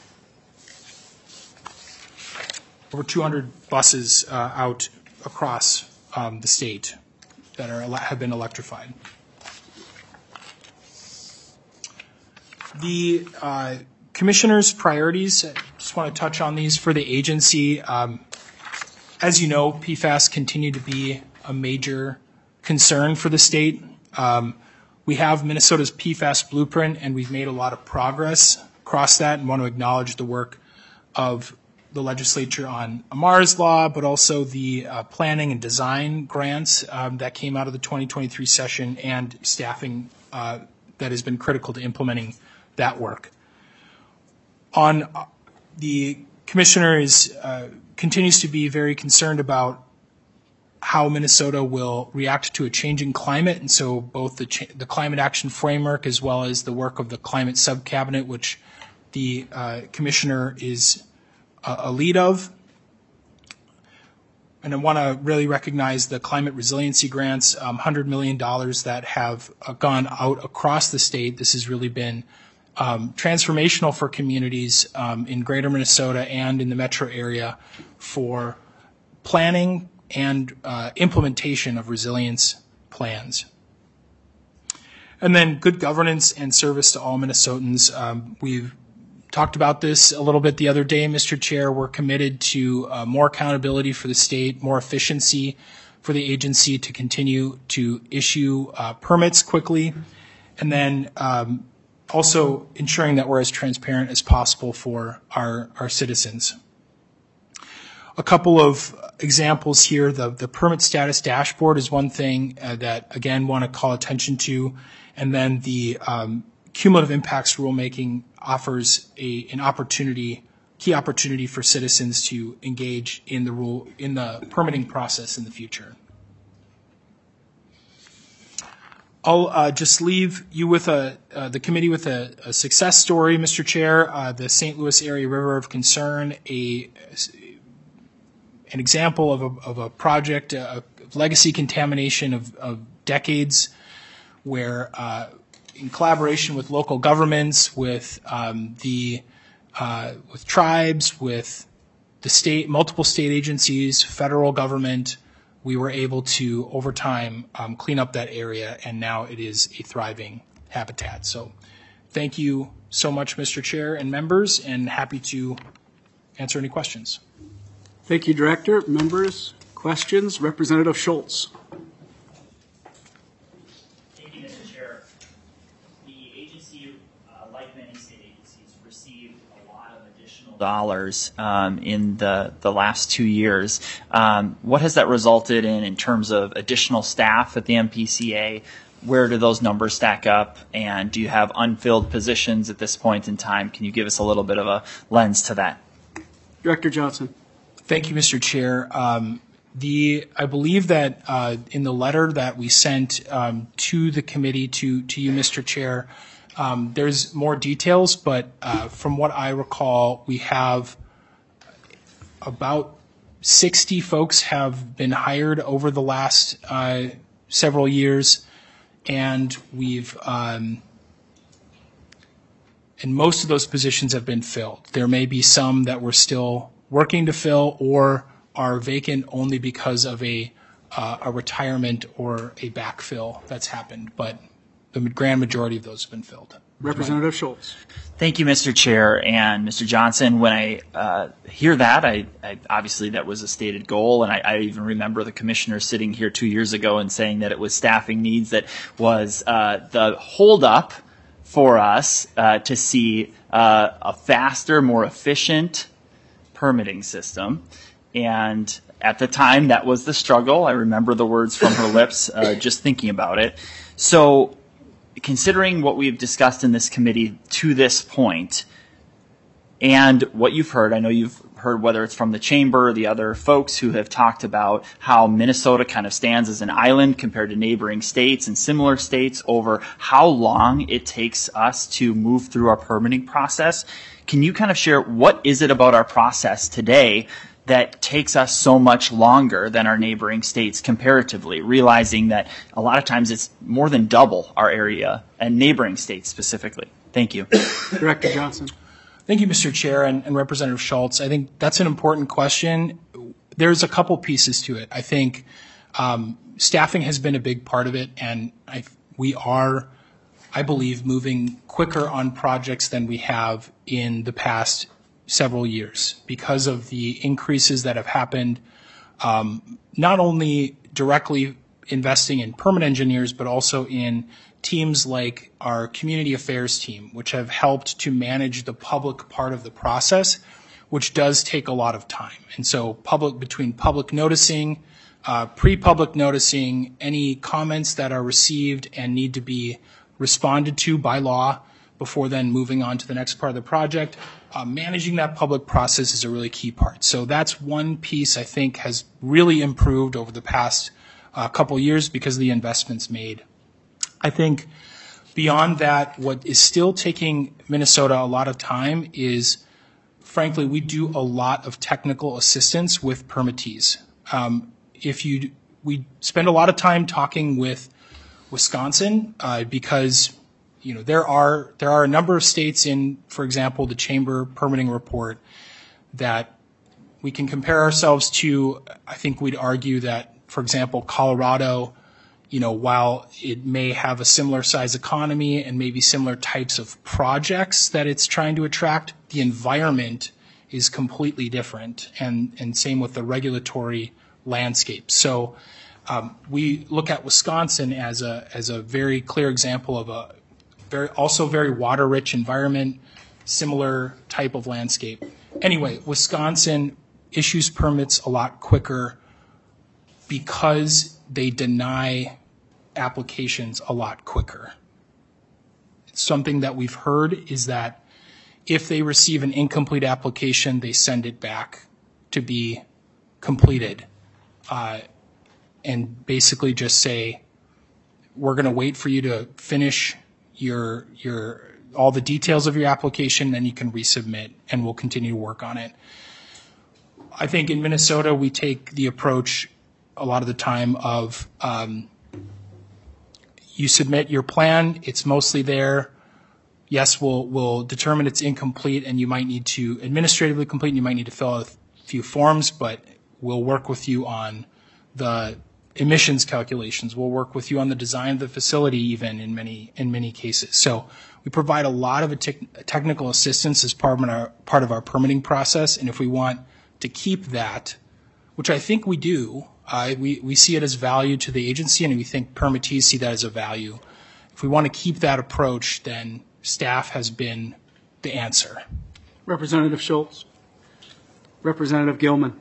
over two hundred buses uh, out across um, the state that are have been electrified. The uh, commissioner's priorities, I just want to touch on these for the agency. Um, as you know, P FAS continue to be a major concern for the state. Um, we have Minnesota's P FAS blueprint, and we've made a lot of progress across that, and want to acknowledge the work of the legislature on Amar's law, but also the uh, planning and design grants um, that came out of the twenty twenty-three session, and staffing uh, that has been critical to implementing that work. On the Commissioner is, uh, continues to be very concerned about how Minnesota will react to a changing climate, and so both the, cha- the climate action framework as well as the work of the climate subcabinet, which the uh, commissioner is a, a lead of. And I want to really recognize the climate resiliency grants, um, one hundred million dollars that have uh, gone out across the state. This has really been um, transformational for communities um, in greater Minnesota and in the metro area for planning and uh, implementation of resilience plans. And then good governance and service to all Minnesotans. Um, we've talked about this a little bit the other day, Mister Chair. We're committed to uh, more accountability for the state, more efficiency for the agency to continue to issue uh, permits quickly, and then um, also ensuring that we're as transparent as possible for our, our citizens. A couple of examples here. The, the permit status dashboard is one thing uh, that, again, want to call attention to. And then the um, cumulative impacts rulemaking offers a, an opportunity, key opportunity for citizens to engage in the rule, in the permitting process in the future. I'll uh, just leave you with a, uh, the committee with a, a success story, Mister Chair. Uh, the Saint Louis Area River of Concern, a an example of a, of a project, a legacy contamination of, of decades, where uh, in collaboration with local governments, with um, the uh, with tribes, with the state, multiple state agencies, federal government, we were able to, over time, um, clean up that area, and now it is a thriving habitat. So thank you so much, Mister Chair and members, and happy to answer any questions. Thank you, Director. Members, questions? Representative Schultz. Thank you, Mister Chair. The agency, uh, like many state agencies, received a lot of additional dollars um, in the, the last two years. Um, what has that resulted in in terms of additional staff at the M P C A? Where do those numbers stack up? And do you have unfilled positions at this point in time? Can you give us a little bit of a lens to that? Director Johnson. Thank you, Mister Chair. Um, the I believe that uh, in the letter that we sent um, to the committee, to, to you, Mister Chair, um, there's more details, but uh, from what I recall, we have about sixty folks have been hired over the last uh, several years, and we've um, and most of those positions have been filled. There may be some that we're still working to fill or are vacant only because of a uh, a retirement or a backfill that's happened, but the grand majority of those have been filled. Representative Schultz. Thank you, Mister Chair and Mister Johnson. When I uh, hear that, I, I obviously that was a stated goal, and I, I even remember the commissioner sitting here two years ago and saying that it was staffing needs that was uh, the holdup for us uh, to see uh, a faster, more efficient permitting system. And at the time, that was the struggle. I remember the words from her lips uh, just thinking about it. So considering what we've discussed in this committee to this point, and what you've heard, I know you've heard whether it's from the chamber or the other folks who have talked about how Minnesota kind of stands as an island compared to neighboring states and similar states over how long it takes us to move through our permitting process. Can you kind of share what is it about our process today that takes us so much longer than our neighboring states comparatively, realizing that a lot of times it's more than double our area and neighboring states specifically? Thank you. Director Johnson. Thank you, Mister Chair and, and Representative Schultz. I think that's an important question. There's a couple pieces to it. I think um, staffing has been a big part of it, and I, we are, I believe, moving quicker on projects than we have in the past several years because of the increases that have happened, um, not only directly investing in permit engineers, but also in teams like our community affairs team, which have helped to manage the public part of the process, which does take a lot of time. And so public, between public noticing, uh, pre-public noticing, any comments that are received and need to be responded to by law before then moving on to the next part of the project, uh, managing that public process is a really key part. So that's one piece I think has really improved over the past uh, couple years because of the investments made. I think beyond that, what is still taking Minnesota a lot of time is, frankly, we do a lot of technical assistance with permittees. Um, if you, we spend a lot of time talking with Wisconsin uh, because, you know, there are there are a number of states in, for example, the Chamber permitting report that we can compare ourselves to. I think we'd argue that, for example, Colorado, you know, while it may have a similar size economy and maybe similar types of projects that it's trying to attract, the environment is completely different, and, and same with the regulatory landscape. So um, we look at Wisconsin as a as a very clear example of a very also very water-rich environment, similar type of landscape. Anyway, Wisconsin issues permits a lot quicker because they deny applications a lot quicker. Something that we've heard is that if they receive an incomplete application, they send it back to be completed, uh, and basically just say, we're going to wait for you to finish your your all the details of your application, then you can resubmit, and we'll continue to work on it. I think in Minnesota, we take the approach a lot of the time of um, you submit your plan, it's mostly there. Yes, we'll we'll determine it's incomplete, and you might need to administratively complete, and you might need to fill out a few forms, but we'll work with you on the emissions calculations. We'll work with you on the design of the facility, even in many in many cases. So we provide a lot of a te- technical assistance as part of our part of our permitting process, and if we want to keep that, which I think we do, uh, we we see it as value to the agency, and we think permittees see that as a value. If we want to keep that approach, then staff has been the answer. Representative Schultz. Representative Gilman.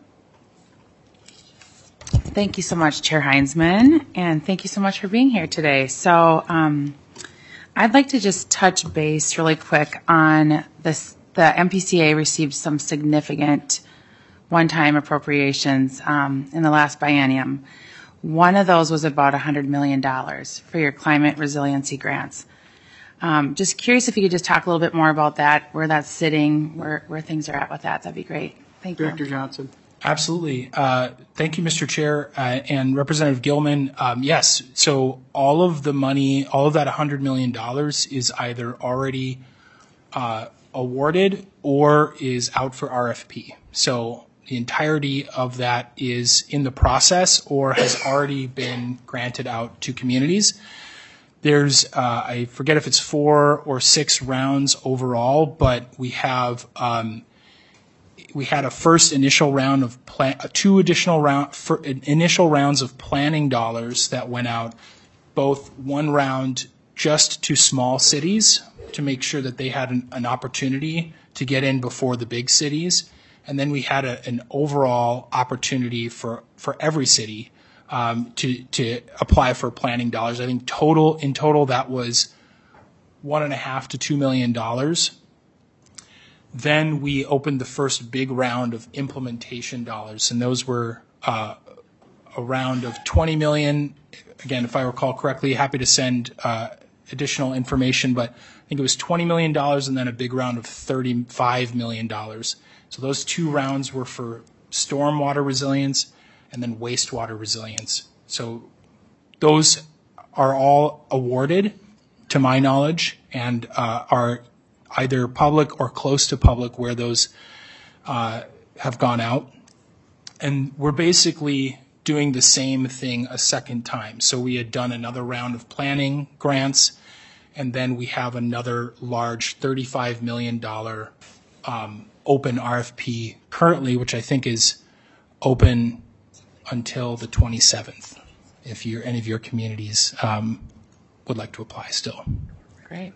Thank you so much, Chair Heinzman, and thank you so much for being here today. So um, I'd like to just touch base really quick on this. The M P C A received some significant one-time appropriations um, in the last biennium. One of those was about one hundred million dollars for your climate resiliency grants. Um, just curious if you could just talk a little bit more about that, where that's sitting, where, where things are at with that. That'd be great. Thank you. Director Johnson. Absolutely. Uh, thank you, Mister Chair, uh, and Representative Gilman. Um, yes, so all of the money, all of that one hundred million dollars is either already uh, awarded or is out for R F P. So the entirety of that is in the process or has already been granted out to communities. There's, uh, I forget if it's four or six rounds overall, but we have, um, we had a first initial round of plan, two additional round, for initial rounds of planning dollars that went out, both one round just to small cities to make sure that they had an, an opportunity to get in before the big cities. And then we had a, an overall opportunity for, for every city um, to, to apply for planning dollars. I think total, in total, that was one and a half to two million dollars. Then we opened the first big round of implementation dollars, and those were uh, a round of twenty million. Again, if I recall correctly, happy to send uh, additional information, but I think it was twenty million dollars and then a big round of thirty-five million dollars. So those two rounds were for stormwater resilience and then wastewater resilience. So those are all awarded, to my knowledge, and uh, are either public or close to public where those uh, have gone out. And we're basically doing the same thing a second time. So we had done another round of planning grants, and then we have another large thirty-five million dollars um, open R F P currently, which I think is open until the twenty-seventh, if you're, any of your communities um, would like to apply still. Great.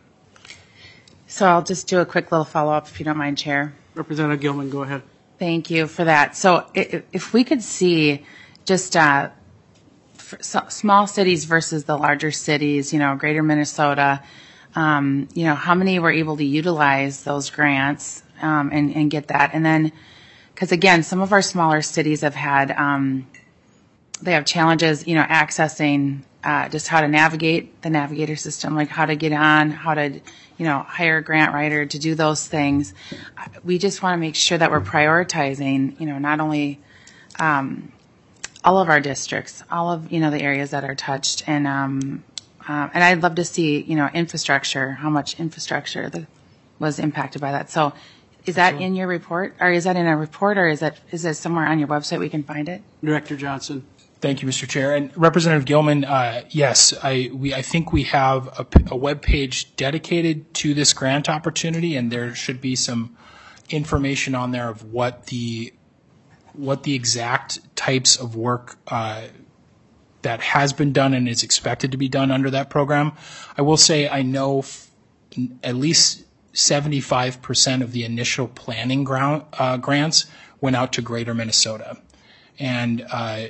So I'll just do a quick little follow-up, if you don't mind, Chair. Representative Gilman, go ahead. Thank you for that. So if, if we could see just uh, for so, small cities versus the larger cities, you know, greater Minnesota, um, you know, how many were able to utilize those grants um, and, and get that. And then, because again, some of our smaller cities have had, um, they have challenges, you know, accessing uh, just how to navigate the navigator system, like how to get on, how to, you know, hire a grant writer to do those things. We just want to make sure that we're prioritizing, you know, not only um, all of our districts, all of, you know, the areas that are touched. And um, uh, and I'd love to see, you know, infrastructure, how much infrastructure the, was impacted by that. So is that in your report, or is that in a report, or is that is it somewhere on your website we can find it? Director Johnson. Thank you, Mister Chair. And Representative Gilman, uh, yes, I, we, I think we have a, a web page dedicated to this grant opportunity, and there should be some information on there of what the what the exact types of work uh, that has been done and is expected to be done under that program. I will say I know f- at least seventy-five percent of the initial planning ground, uh, grants went out to Greater Minnesota, and uh,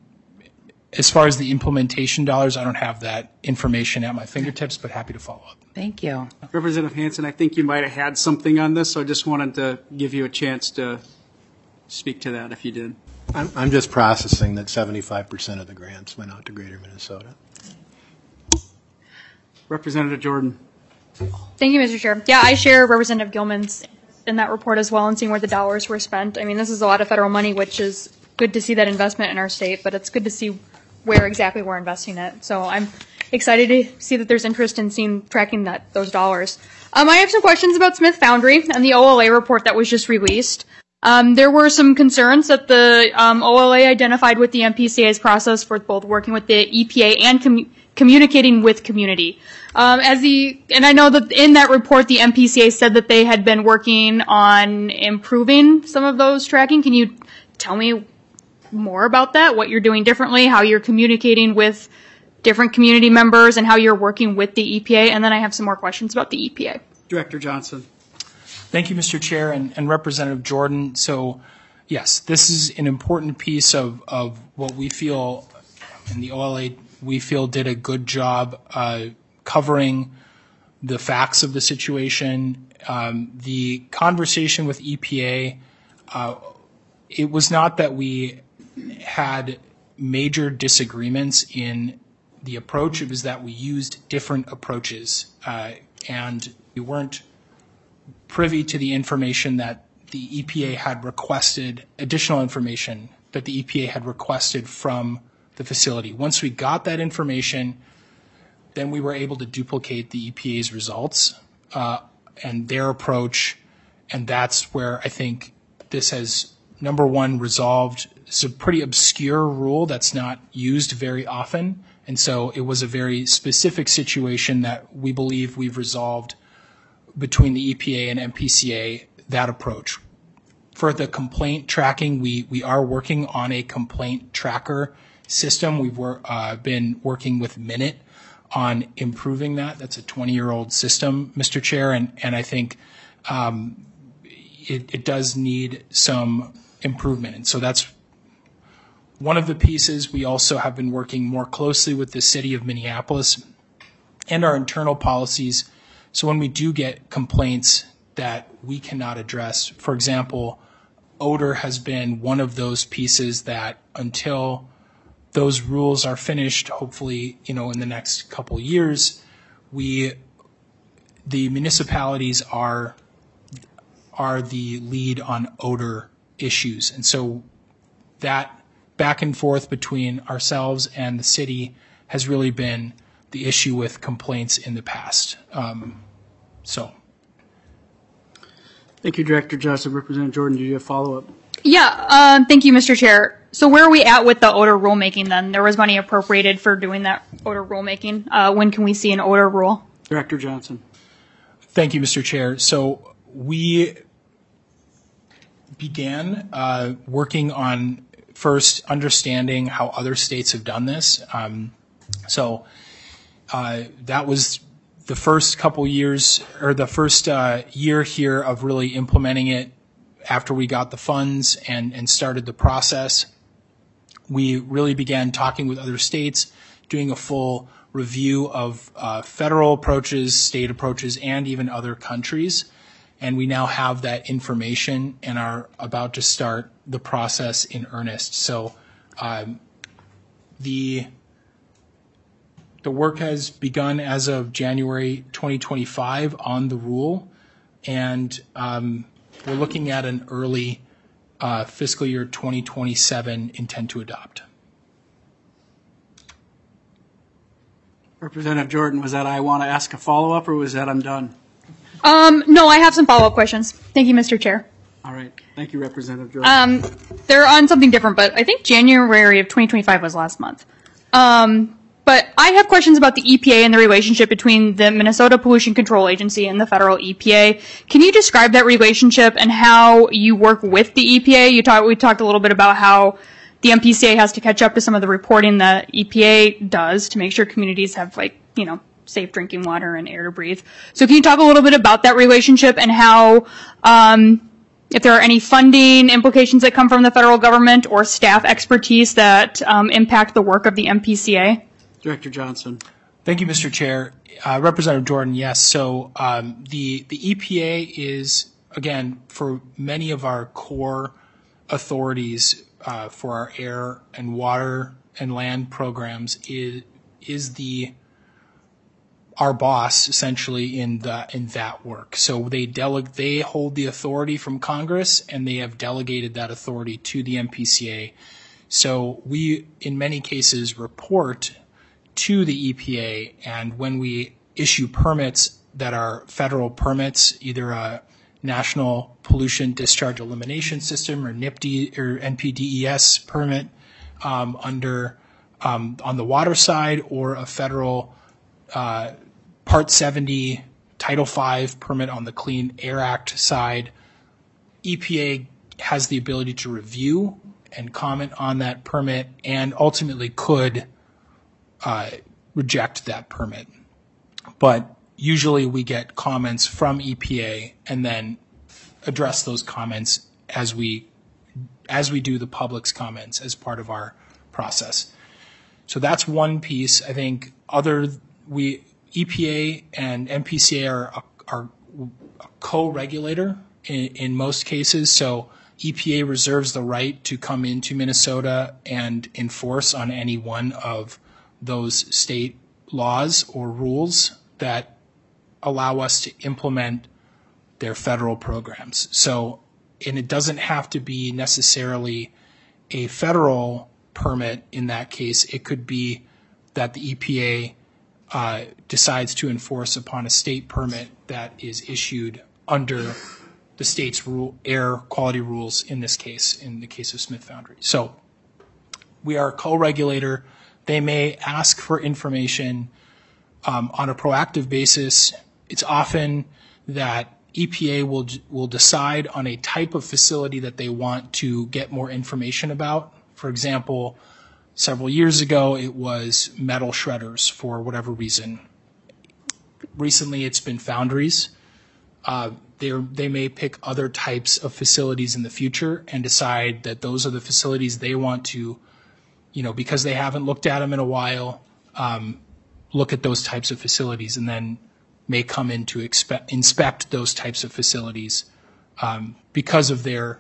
as far as the implementation dollars, I don't have that information at my fingertips, but happy to follow up. Thank you. Representative Hansen, I think you might have had something on this, so I just wanted to give you a chance to speak to that if you did. I'm, I'm just processing that seventy-five percent of the grants went out to Greater Minnesota. Representative Jordan. Thank you, Mister Chair. Yeah, I share Representative Gilman's in that report as well and seeing where the dollars were spent. I mean, this is a lot of federal money, which is good to see that investment in our state, but it's good to see where exactly we're investing it. So I'm excited to see that there's interest in seeing tracking that those dollars. Um, I have some questions about Smith Foundry and the O L A report that was just released. Um, there were some concerns that the um, O L A identified with the M P C A's process for both working with the E P A and com- communicating with community. Um, as the and I know that in that report the M P C A said that they had been working on improving some of those tracking. Can you tell me more about that, what you're doing differently, how you're communicating with different community members, and how you're working with the E P A? And then I have some more questions about the E P A. Director Johnson. Thank you, Mister Chair, and, and Representative Jordan. So, yes, this is an important piece of, of what we feel, and the O L A, we feel did a good job uh, covering the facts of the situation. Um, the conversation with E P A, uh, it was not that we had major disagreements in the approach. It was that we used different approaches, uh, and we weren't privy to the information that the E P A had requested, additional information that the E P A had requested from the facility. Once we got that information, then we were able to duplicate the E P A's results uh, and their approach, and that's where I think this has, number one, resolved. It's a pretty obscure rule that's not used very often, and so it was a very specific situation that we believe we've resolved between the E P A and M P C A, that approach. For the complaint tracking, we, we are working on a complaint tracker system. We've wor- uh, been working with Minute on improving that. That's a twenty-year-old system, Mister Chair, and, and I think um, it, it does need some improvement. And so that's one of the pieces. We also have been working more closely with the city of Minneapolis and our internal policies. So when we do get complaints that we cannot address, for example, odor has been one of those pieces that until those rules are finished, hopefully, you know, in the next couple years, we, the municipalities are, are the lead on odor issues. And so that back and forth between ourselves and the city has really been the issue with complaints in the past. Um, so. Thank you, Director Johnson. Representative Jordan, do you have follow-up? Yeah, uh, thank you, Mister Chair. So where are we at with the odor rulemaking then? There was money appropriated for doing that odor rulemaking. Uh, when can we see an odor rule? Director Johnson. Thank you, Mister Chair. So we began uh, working on first understanding how other states have done this. Um, so uh, that was the first couple years, or the first uh, year here of really implementing it after we got the funds and, and started the process. We really began talking with other states, doing a full review of uh, federal approaches, state approaches, and even other countries. and we now have that information and are about to start the process in earnest. So um, the the work has begun as of January twenty twenty-five on the rule, and um, we're looking at an early uh, fiscal year twenty twenty-seven intent to adopt. Representative Jordan, was that I want to ask a follow-up, or was that I'm done? Um, no, I have some follow-up questions. Thank you, Mister Chair. All right. Thank you, Representative Jordan. Um, they're on something different, but I think January of twenty twenty-five was last month. Um, but I have questions about the E P A and the relationship between the Minnesota Pollution Control Agency and the federal E P A. Can you describe that relationship and how you work with the E P A? You talked, we talked a little bit about how the M P C A has to catch up to some of the reporting that E P A does to make sure communities have, like, you know, safe drinking water and air to breathe. So can you talk a little bit about that relationship and how, um, if there are any funding implications that come from the federal government or staff expertise that um, impact the work of the M P C A? Director Johnson. Thank you, Mister Chair. Uh, Representative Jordan, yes. So um, the, the E P A is, again, for many of our core authorities uh, for our air and water and land programs is, is the our boss essentially in the in that work. So they dele- they hold the authority from Congress, and they have delegated that authority to the M P C A. So we, in many cases, report to the E P A, and when we issue permits that are federal permits, either a National Pollution Discharge Elimination System or N P D or N P D E S permit um, under um, on the water side, or a federal uh, Part seventy Title five permit on the Clean Air Act side, E P A has the ability to review and comment on that permit, and ultimately could uh, reject that permit. But usually we get comments from E P A and then address those comments as we as we do the public's comments as part of our process. So that's one piece. I think other we E P A and M P C A are a, are a co-regulator in, in most cases. So E P A reserves the right to come into Minnesota and enforce on any one of those state laws or rules that allow us to implement their federal programs. So, and it doesn't have to be necessarily a federal permit in that case. It could be that the E P A uh, decides to enforce upon a state permit that is issued under the state's rule, air quality rules in this case, in the case of Smith Foundry. So we are a co-regulator. They may ask for information um, on a proactive basis. It's often that E P A will will decide on a type of facility that they want to get more information about. For example, several years ago, it was metal shredders for whatever reason. Recently, it's been foundries. Uh, they they may pick other types of facilities in the future and decide that those are the facilities they want to, you know, because they haven't looked at them in a while, um, look at those types of facilities, and then may come in to expe- inspect those types of facilities um, because of their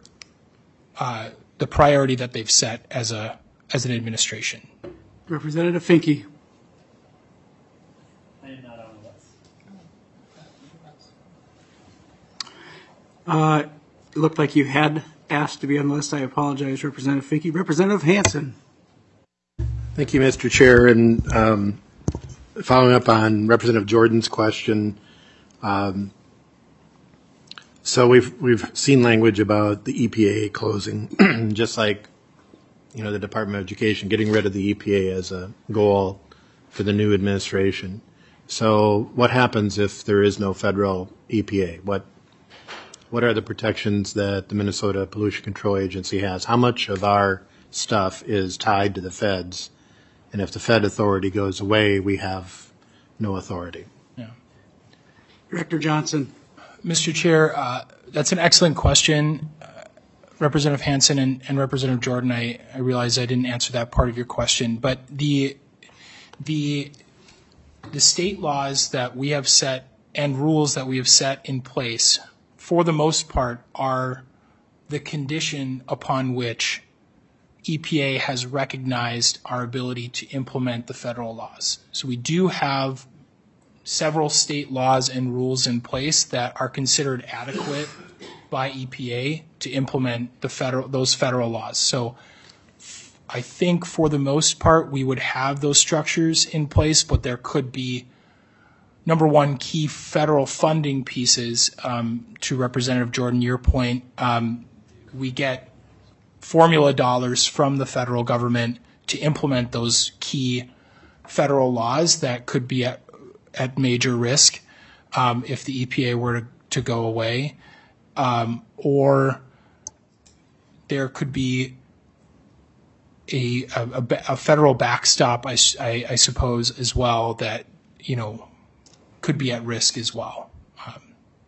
uh, the priority that they've set as a as an administration. Representative Finke. I am not on the list. Uh, it looked like you had asked to be on the list. I apologize, Representative Finke. Representative Hansen. Thank you, Mister Chair. And um, following up on Representative Jordan's question, um, so we've we've seen language about the E P A closing, just like, you know, the Department of Education getting rid of the E P A as a goal for the new administration. So what happens if there is no federal E P A? What what are the protections that the Minnesota Pollution Control Agency has? How much of our stuff is tied to the feds? And if the Fed authority goes away, we have no authority. Yeah. Director Johnson. Mister Chair, uh, that's an excellent question. Uh, Representative Hansen and, and Representative Jordan, I, I realize I didn't answer that part of your question, but the the the state laws that we have set and rules that we have set in place for the most part, are the condition upon which E P A has recognized our ability to implement the federal laws. So we do have several state laws and rules in place that are considered adequate by E P A to implement the federal those federal laws. So I think for the most part we would have those structures in place, but there could be, number one, key federal funding pieces. Um, to Representative Jordan, your point, um, we get formula dollars from the federal government to implement those key federal laws that could be at, at major risk um, if the E P A were to, to go away. Um, or there could be a, a, a federal backstop, I, I, I suppose, as well, that, you know, could be at risk as well. Um,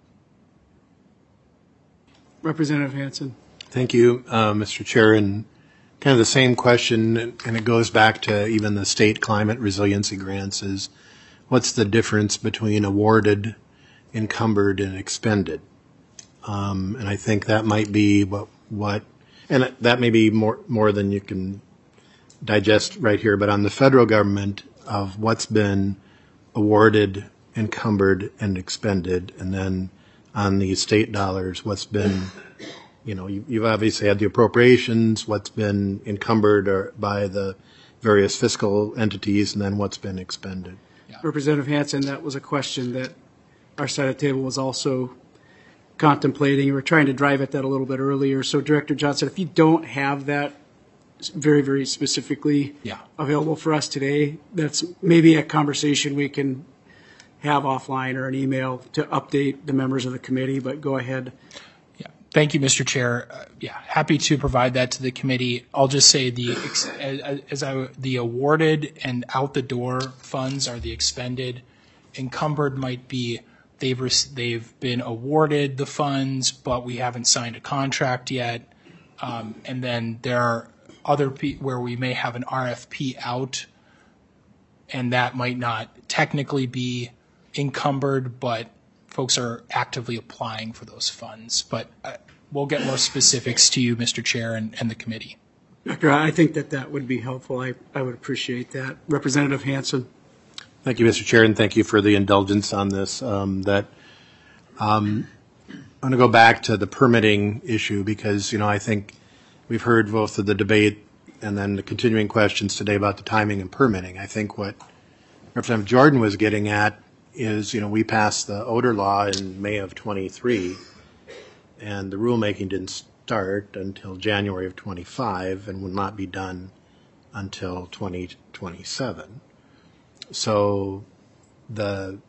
Representative Hansen. Thank you, uh, Mister Chair. And kind of the same question, and it goes back to even the state climate resiliency grants, is what's the difference between awarded, encumbered, and expended? Um, and I think that might be what, what, and that may be more, more than you can digest right here, but on the federal government of what's been awarded, encumbered, and expended, and then on the state dollars, what's been, you know, you, you've obviously had the appropriations, what's been encumbered or by the various fiscal entities, and then what's been expended. Yeah. Representative Hansen, that was a question that our side of the table was also contemplating. We were trying to drive at that a little bit earlier. So, Director Johnson, if you don't have that very, very specifically yeah. available for us today, that's maybe a conversation we can have offline or an email to update the members of the committee, but go ahead. Yeah. Thank you, Mister Chair. Uh, yeah, happy to provide that to the committee. I'll just say the as, as I, the awarded and out the door funds are the expended. Encumbered might be they've they've been awarded the funds, but we haven't signed a contract yet. Um, and then there are other p- where we may have an R F P out, and that might not technically be encumbered, but folks are actively applying for those funds. But uh, we'll get more specifics to you, Mister Chair, and, and the committee. Doctor, I think that that would be helpful. I, I would appreciate that. Representative Hansen. Thank you, Mister Chair, and thank you for the indulgence on this. Um, that um, I'm going to go back to the permitting issue because, you know, I think we've heard both of the debate and then the continuing questions today about the timing and permitting. I think what Representative Jordan was getting at is, you know, we passed the odor law in May of twenty-three, and the rulemaking didn't start until January of twenty-five and will not be done until twenty twenty-seven. So the,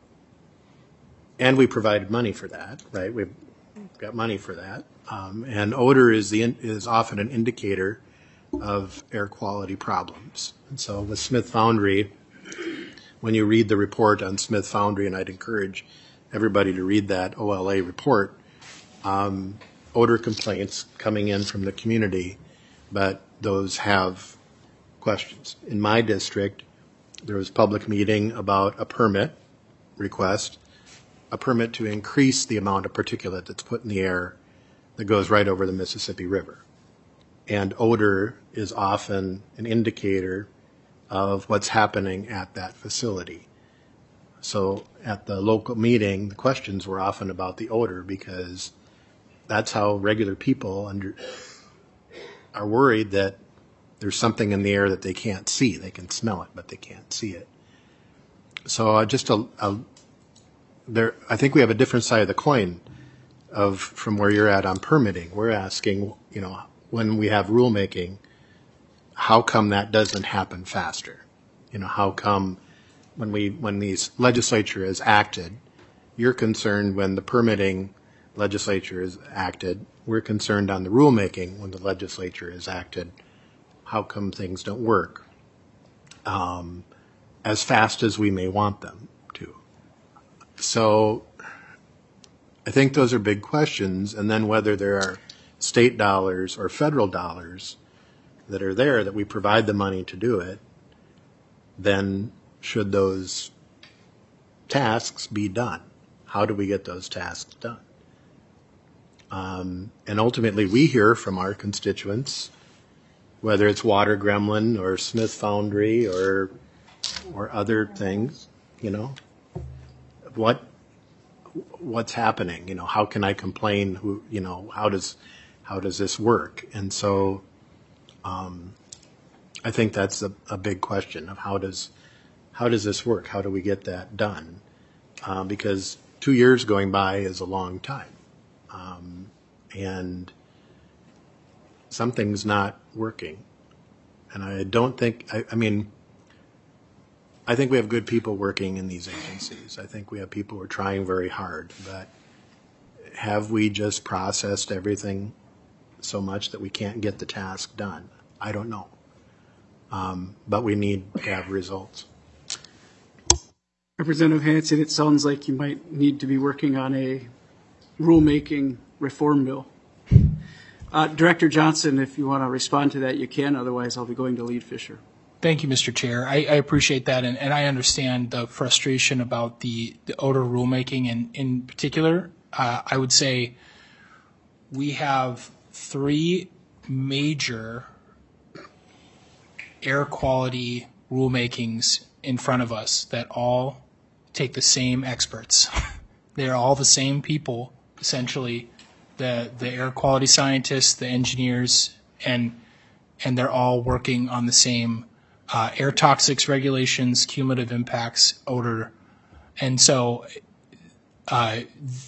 and we provided money for that, right? We've got money for that. Um, and odor is the is often an indicator of air quality problems. And so with Smith Foundry, when you read the report on Smith Foundry, and I'd encourage everybody to read that O L A report, um, odor complaints coming in from the community, but those have questions. In my district, there was a public meeting about a permit request, a permit to increase the amount of particulate that's put in the air that goes right over the Mississippi River. And odor is often an indicator of what's happening at that facility. So at the local meeting, the questions were often about the odor because that's how regular people under, are worried that there's something in the air that they can't see. They can smell it, but they can't see it. So uh, just a, a there, I think we have a different side of the coin of from where you're at on permitting. We're asking, you know, when we have rulemaking, how come that doesn't happen faster? You know, how come when we when these legislature has acted, you're concerned when the permitting legislature is acted. We're concerned on the rulemaking when the legislature is acted. How come things don't work um, as fast as we may want them to? So I think those are big questions. And then whether there are state dollars or federal dollars that are there that we provide the money to do it, then should those tasks be done? How do we get those tasks done? Um, and ultimately, we hear from our constituents, whether it's Water Gremlin or Smith Foundry or or other things, you know, what what's happening? You know, how can I complain? Who, you know, how does how does this work? And so, um, I think that's a, a big question of how does how does this work? How do we get that done? Uh, because two years going by is a long time, um, and something's not working. And I don't think, I, I mean, I think we have good people working in these agencies. I think we have people who are trying very hard, but have we just processed everything so much that we can't get the task done? I don't know. Um, but we need to have results. Representative Hansen, it sounds like you might need to be working on a rulemaking reform bill. Uh, Director Johnson, if you want to respond to that, you can. Otherwise, I'll be going to lead Fisher. Thank you, Mister Chair. I, I appreciate that, and, and I understand the frustration about the, the odor rulemaking. And in particular, uh, I would say we have three major air quality rulemakings in front of us that all take the same experts. They're all the same people, essentially. The the air quality scientists, the engineers, and and they're all working on the same uh, air toxics regulations, cumulative impacts, odor, and so uh,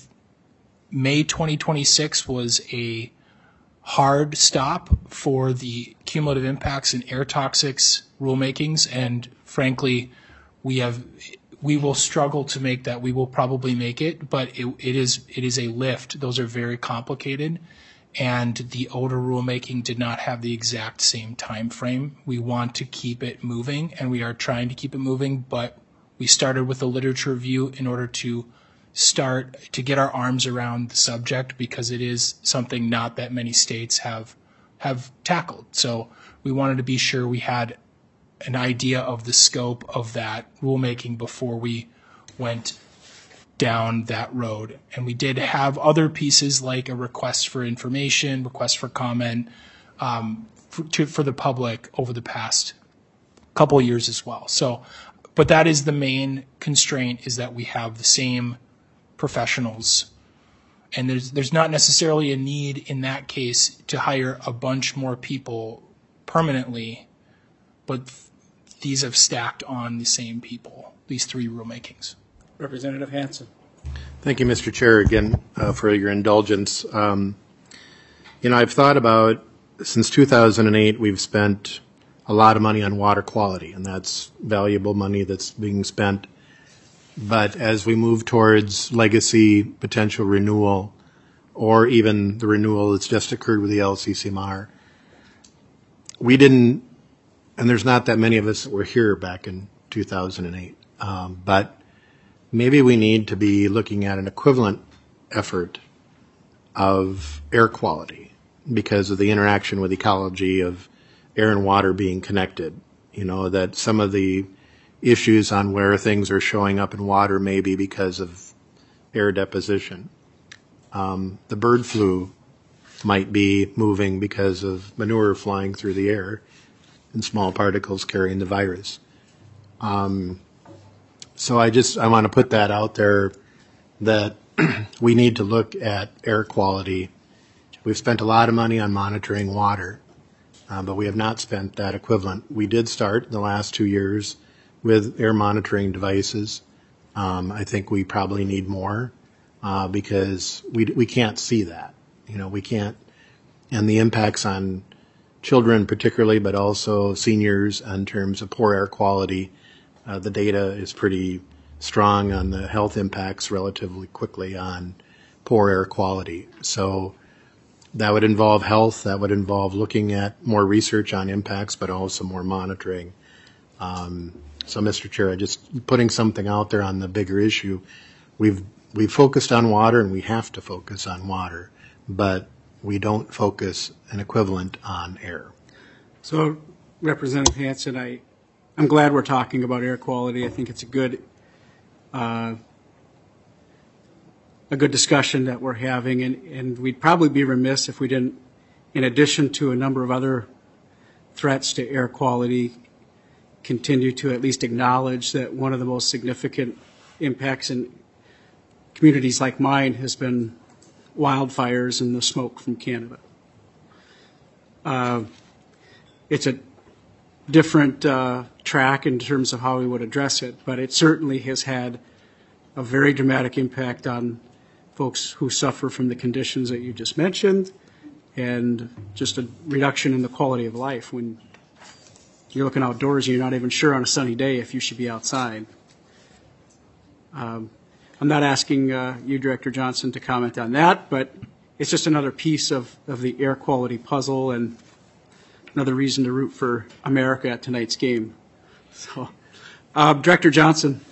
May twenty twenty-six was a hard stop for the cumulative impacts and air toxics rulemakings, and frankly, we have. We will struggle to make that. We will probably make it, but it, it is it is a lift. Those are very complicated, and the odor rulemaking did not have the exact same time frame. We want to keep it moving, and we are trying to keep it moving, but we started with a literature review in order to start to get our arms around the subject, because it is something not that many states have have tackled. So we wanted to be sure we had an idea of the scope of that rulemaking before we went down that road. And we did have other pieces like a request for information, request for comment um, for, to, for the public over the past couple of years as well. So, but that is the main constraint, is that we have the same professionals. And there's there's not necessarily a need in that case to hire a bunch more people permanently, but these have stacked on the same people, these three rulemakings. Representative Hansen. Thank you, Mister Chair, again, uh, for your indulgence. Um, you know, I've thought about, since two thousand eight, we've spent a lot of money on water quality, and that's valuable money that's being spent. But as we move towards legacy potential renewal, or even the renewal that's just occurred with the L C C M A R, we didn't, and there's not that many of us that were here back in two thousand eight, um, but maybe we need to be looking at an equivalent effort of air quality because of the interaction with ecology of air and water being connected. You know, that some of the issues on where things are showing up in water may be because of air deposition. Um, the bird flu might be moving because of manure flying through the air and small particles carrying the virus. Um, so I just, I want to put that out there, that we need to look at air quality. We've spent a lot of money on monitoring water, uh, but we have not spent that equivalent. We did start in the last two years with air monitoring devices. Um, I think we probably need more uh, because we we can't see that. You know, we can't, and the impacts on children particularly, but also seniors in terms of poor air quality. Uh, the data is pretty strong on the health impacts relatively quickly on poor air quality. So that would involve health, that would involve looking at more research on impacts, but also more monitoring. Um, so, Mister Chair, I just putting something out there on the bigger issue. We've we've focused on water, and we have to focus on water, but we don't focus an equivalent on air. So, Representative Hansen, I, I'm glad we're talking about air quality. I think it's a good uh, a good discussion that we're having, and, and we'd probably be remiss if we didn't, in addition to a number of other threats to air quality, continue to at least acknowledge that one of the most significant impacts in communities like mine has been wildfires and the smoke from Canada. Uh, it's a different uh, track in terms of how we would address it, but it certainly has had a very dramatic impact on folks who suffer from the conditions that you just mentioned, and just a reduction in the quality of life when you're looking outdoors and you're not even sure on a sunny day if you should be outside. Um, I'm not asking uh, you, Director Johnson, to comment on that, but it's just another piece of, of the air quality puzzle and another reason to root for America at tonight's game. So, uh, Director Johnson.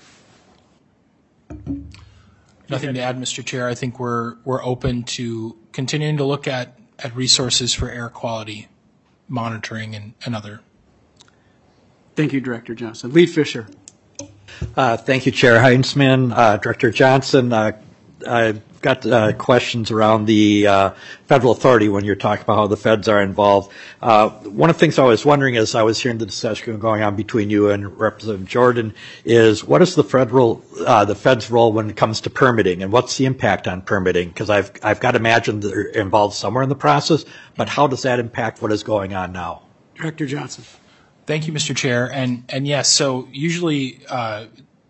Nothing to add, Mister Chair. I think we're we're open to continuing to look at, at resources for air quality monitoring and, and other. Thank you, Director Johnson. Lead Fisher. Uh, thank you, Chair Heinzman. Uh, Director Johnson, uh, I've got uh, questions around the uh, federal authority when you're talking about how the feds are involved. Uh, one of the things I was wondering as I was hearing the discussion going on between you and Representative Jordan is what is the federal, uh, the feds' role when it comes to permitting, and what's the impact on permitting? Because I've I've got to imagine they're involved somewhere in the process, but how does that impact what is going on now? Director Johnson. Thank you, Mister Chair. And and yes, so usually uh,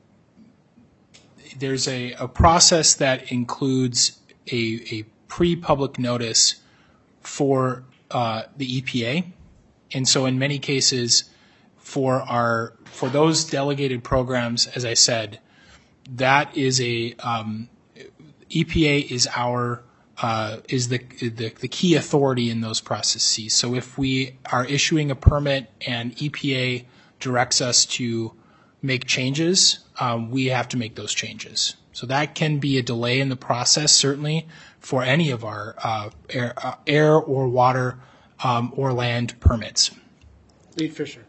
there's a, a process that includes a, a pre-public notice for uh, the E P A. And so in many cases, for our for those delegated programs, as I said, that is a um, E P A is our uh, is the, the the key authority in those processes. So if we are issuing a permit and E P A directs us to make changes, um, we have to make those changes. So that can be a delay in the process, certainly, for any of our uh, air, uh, air or water um, or land permits. Lead Fisher.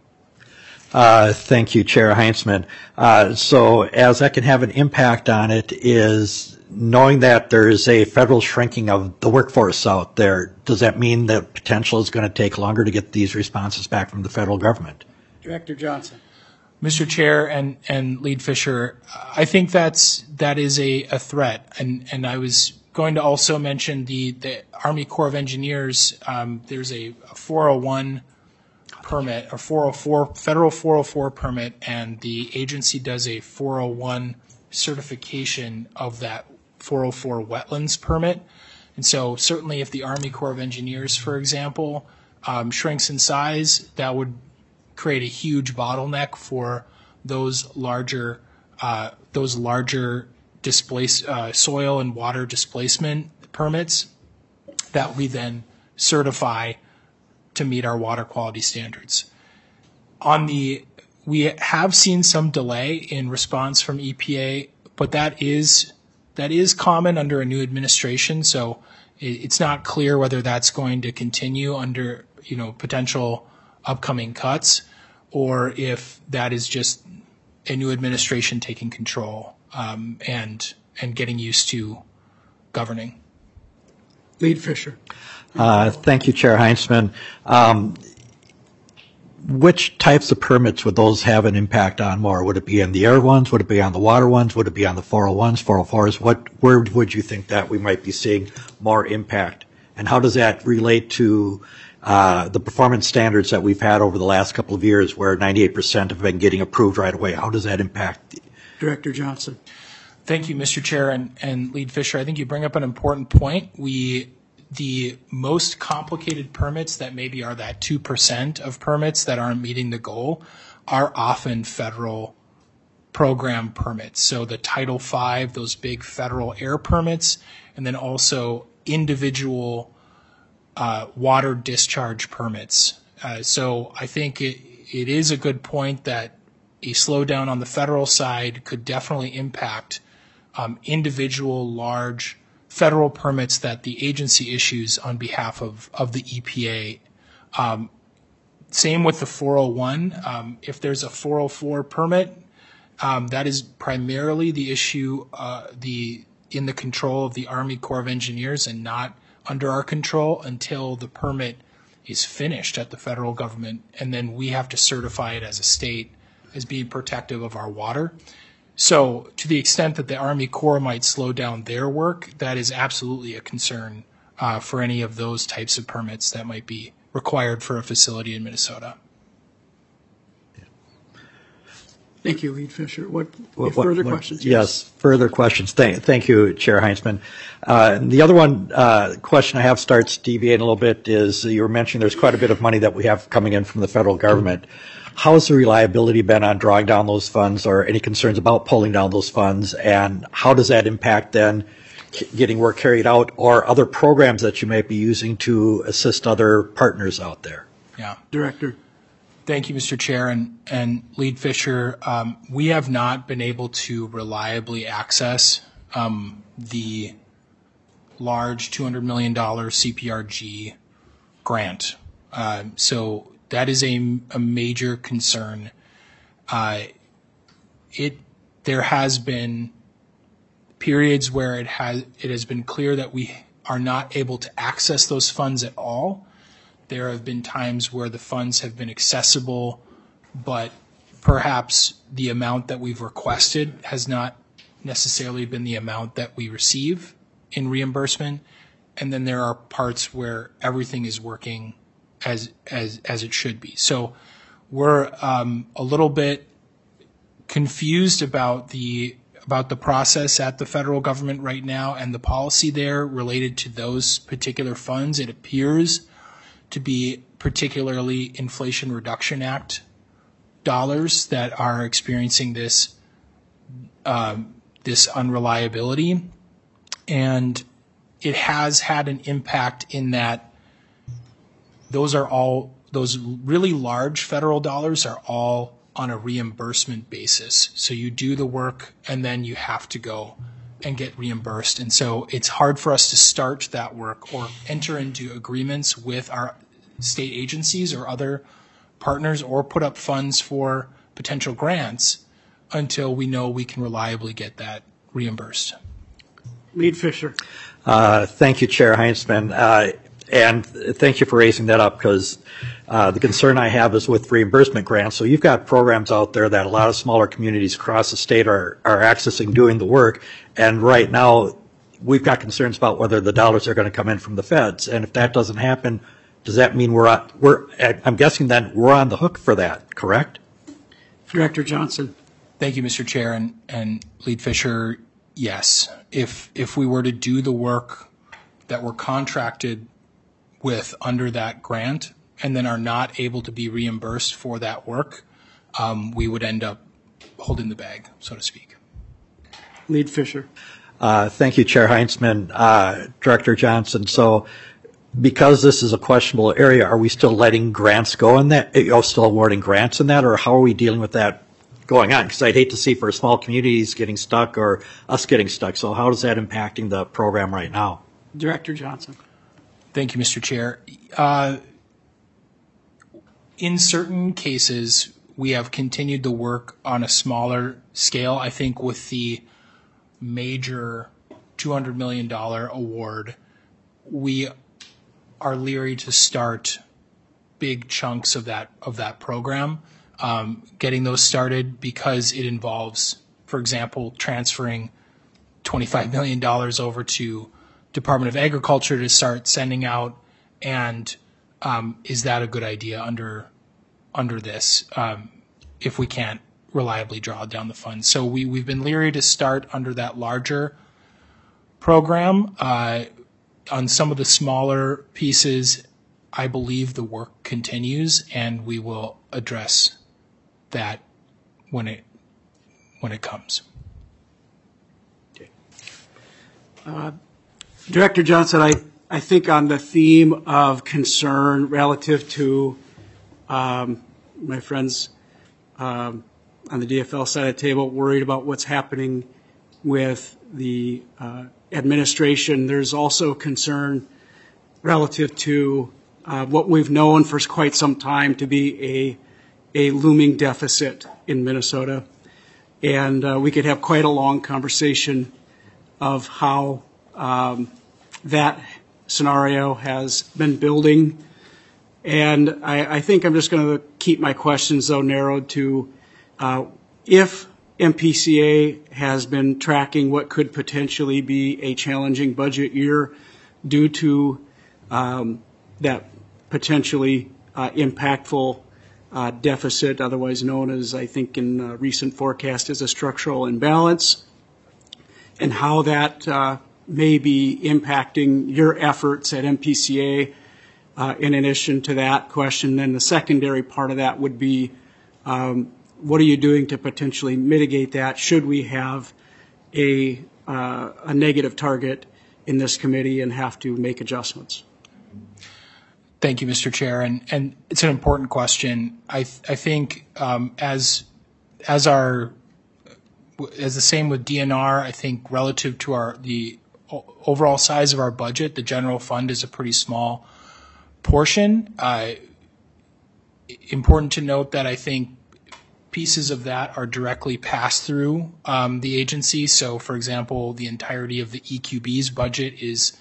Uh, thank you, Chair Heinzman. Uh, so as that can have an impact on it is knowing that there is a federal shrinking of the workforce out there, does that mean that potential is going to take longer to get these responses back from the federal government? Director Johnson. Mister Chair and, and Lead Fisher, I think that's that is a, a threat. And, and I was going to also mention the, the Army Corps of Engineers. Um, there's a, a four oh one permit, or four oh four, federal four oh four permit, and the agency does a four oh one certification of that four oh four wetlands permit. And so certainly if the Army Corps of Engineers, for example, um, shrinks in size, that would create a huge bottleneck for those larger uh, those larger displace uh, soil and water displacement permits that we then certify to meet our water quality standards. On the we have seen some delay in response from E P A, but that is that is common under a new administration. So it's not clear whether that's going to continue under you know potential upcoming cuts, or if that is just a new administration taking control um, and and getting used to governing. Lead Fisher. Uh, thank you, Chair Heinzman. Um, which types of permits would those have an impact on more? Would it be on the air ones? Would it be on the water ones? Would it be on the four oh ones, four oh fours? What, where would you think that we might be seeing more impact? And how does that relate to uh, the performance standards that we've had over the last couple of years where ninety-eight percent have been getting approved right away? How does that impact? Director Johnson. Thank you, Mister Chair and, and Lead Fisher. I think you bring up an important point. We The most complicated permits that maybe are that two percent of permits that aren't meeting the goal are often federal program permits. So the Title five, those big federal air permits, and then also individual uh, water discharge permits. Uh, so I think it, it is a good point that a slowdown on the federal side could definitely impact um, individual large federal permits that the agency issues on behalf of, of the E P A. Um, same with the four oh one. Um, if there's a four oh four permit, um, that is primarily the issue, uh, the in the control of the Army Corps of Engineers and not under our control until the permit is finished at the federal government, and then we have to certify it as a state as being protective of our water. So to the extent that the Army Corps might slow down their work, that is absolutely a concern uh, for any of those types of permits that might be required for a facility in Minnesota. Thank you, Lead Fisher. What, What- further what- questions? Yes, further questions. Thank, thank you, Chair Heinzman. Uh, and the other one uh, question I have starts deviating a little bit is you were mentioning there's quite a bit of money that we have coming in from the federal government. How's the reliability been on drawing down those funds, or any concerns about pulling down those funds? And how does that impact then c- getting work carried out, or other programs that you might be using to assist other partners out there? Yeah. Director. Thank you, Mister Chair, and, and Lead Fisher. Um, we have not been able to reliably access um, the large two hundred million dollars C P R G grant. Uh, so that is a, a major concern. Uh, it there has been periods where it has it has been clear that we are not able to access those funds at all. There have been times where the funds have been accessible, but perhaps the amount that we've requested has not necessarily been the amount that we receive in reimbursement. And then there are parts where everything is working as as as it should be. So we're um, a little bit confused about the about the process at the federal government right now and the policy there related to those particular funds. It appears to be particularly Inflation Reduction Act dollars that are experiencing this um, this unreliability, and it has had an impact in that those are all those really large federal dollars are all on a reimbursement basis. So you do the work and then you have to go and get reimbursed. And so it's hard for us to start that work or enter into agreements with our state agencies or other partners or put up funds for potential grants until we know we can reliably get that reimbursed. Lead Fisher. Uh, thank you, Chair Heinzman. Uh, and thank you for raising that up, because uh, the concern I have is with reimbursement grants. So you've got programs out there that a lot of smaller communities across the state are, are accessing, doing the work. And right now, we've got concerns about whether the dollars are going to come in from the feds. And if that doesn't happen, does that mean we're, on, we're I'm guessing then we're on the hook for that, correct? Director Johnson. Thank you, Mister Chair, and, and Lead Fisher. Yes, if if we were to do the work that we're contracted with under that grant and then are not able to be reimbursed for that work, um, we would end up holding the bag, so to speak. Lead Fisher. Uh, thank you, Chair Heinzman. Uh, Director Johnson, so because this is a questionable area, are we still letting grants go in that, you know, still awarding grants in that, or how are we dealing with that going on? Because I'd hate to see for small communities getting stuck or us getting stuck. So how is that impacting the program right now? Director Johnson. Thank you, Mister Chair. Uh, in certain cases, we have continued the work on a smaller scale. I think with the major two hundred million dollars award, we are leery to start big chunks of that of that program. Um, getting those started because it involves, for example, transferring twenty-five million dollars over to Department of Agriculture to start sending out, and um, is that a good idea under under this um, if we can't reliably draw down the funds? So we, we've been leery to start under that larger program. Uh, on some of the smaller pieces, I believe the work continues, and we will address that when it when it comes. Uh, Director Johnson, I, I think on the theme of concern relative to um, my friends um, on the D F L side of the table worried about what's happening with the uh, administration, there's also concern relative to uh, what we've known for quite some time to be a a looming deficit in Minnesota. And uh, we could have quite a long conversation of how um, that scenario has been building. And I, I think I'm just going to keep my questions, though, narrowed to uh, if M P C A has been tracking what could potentially be a challenging budget year due to um, that potentially uh, impactful uh, deficit, otherwise known as, I think in uh, recent forecast, as a structural imbalance, and how that uh, may be impacting your efforts at M P C A. Uh, in addition to that question, then the secondary part of that would be, um, what are you doing to potentially mitigate that should we have a, uh, a negative target in this committee and have to make adjustments? Thank you, Mister Chair, and, and it's an important question. I, th- I think um, as as our as the same with D N R, I think relative to our the overall size of our budget, the general fund is a pretty small portion. Uh, important to note that I think pieces of that are directly passed through um, the agency. So, for example, the entirety of the E Q B's budget is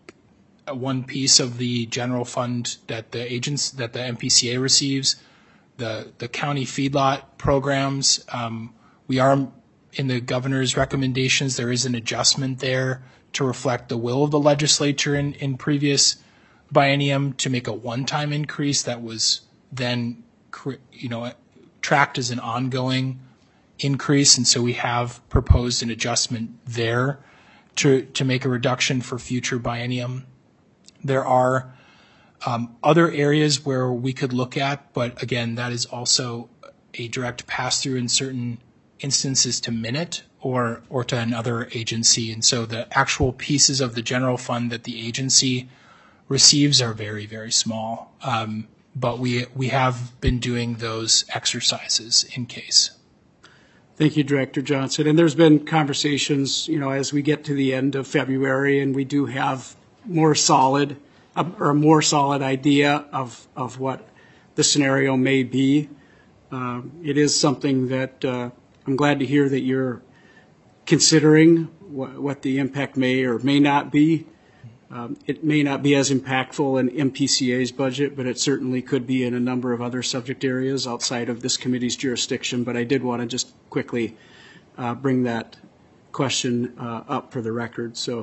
one piece of the general fund that the agents that the M P C A receives. The the county feedlot programs, um, we are in the governor's recommendations. There is an adjustment there to reflect the will of the legislature in, in previous biennium to make a one-time increase that was then, you know, tracked as an ongoing increase, and so we have proposed an adjustment there to to make a reduction for future biennium. There are um, other areas where we could look at, but again, that is also a direct pass-through in certain instances to Minute or or to another agency, and so the actual pieces of the general fund that the agency receives are very, very small. Um, but we we have been doing those exercises in case. Thank you, Director Johnson. And there's been conversations, you know, as we get to the end of February and we do have more solid uh, or a more solid idea of, of what the scenario may be. Um, it is something that uh, I'm glad to hear that you're considering wh- what the impact may or may not be. Um, it may not be as impactful in M P C A's budget, but it certainly could be in a number of other subject areas outside of this committee's jurisdiction. But I did want to just quickly uh, bring that question uh, up for the record. So,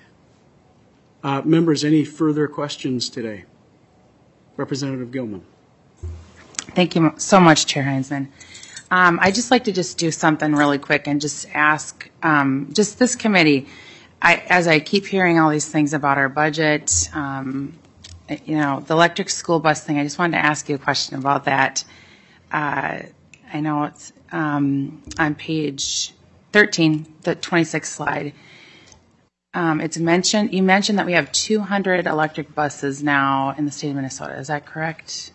uh, members, any further questions today? Representative Gilman. Thank you so much, Chair Heinzman. Um, I'd just like to just do something really quick and just ask, um, just this committee, I, as I keep hearing all these things about our budget, um, you know, the electric school bus thing, I just wanted to ask you a question about that. Uh, I know it's um, on page thirteen, the twenty-sixth slide. Um, it's mentioned, you mentioned that we have two hundred electric buses now in the state of Minnesota. Is that correct?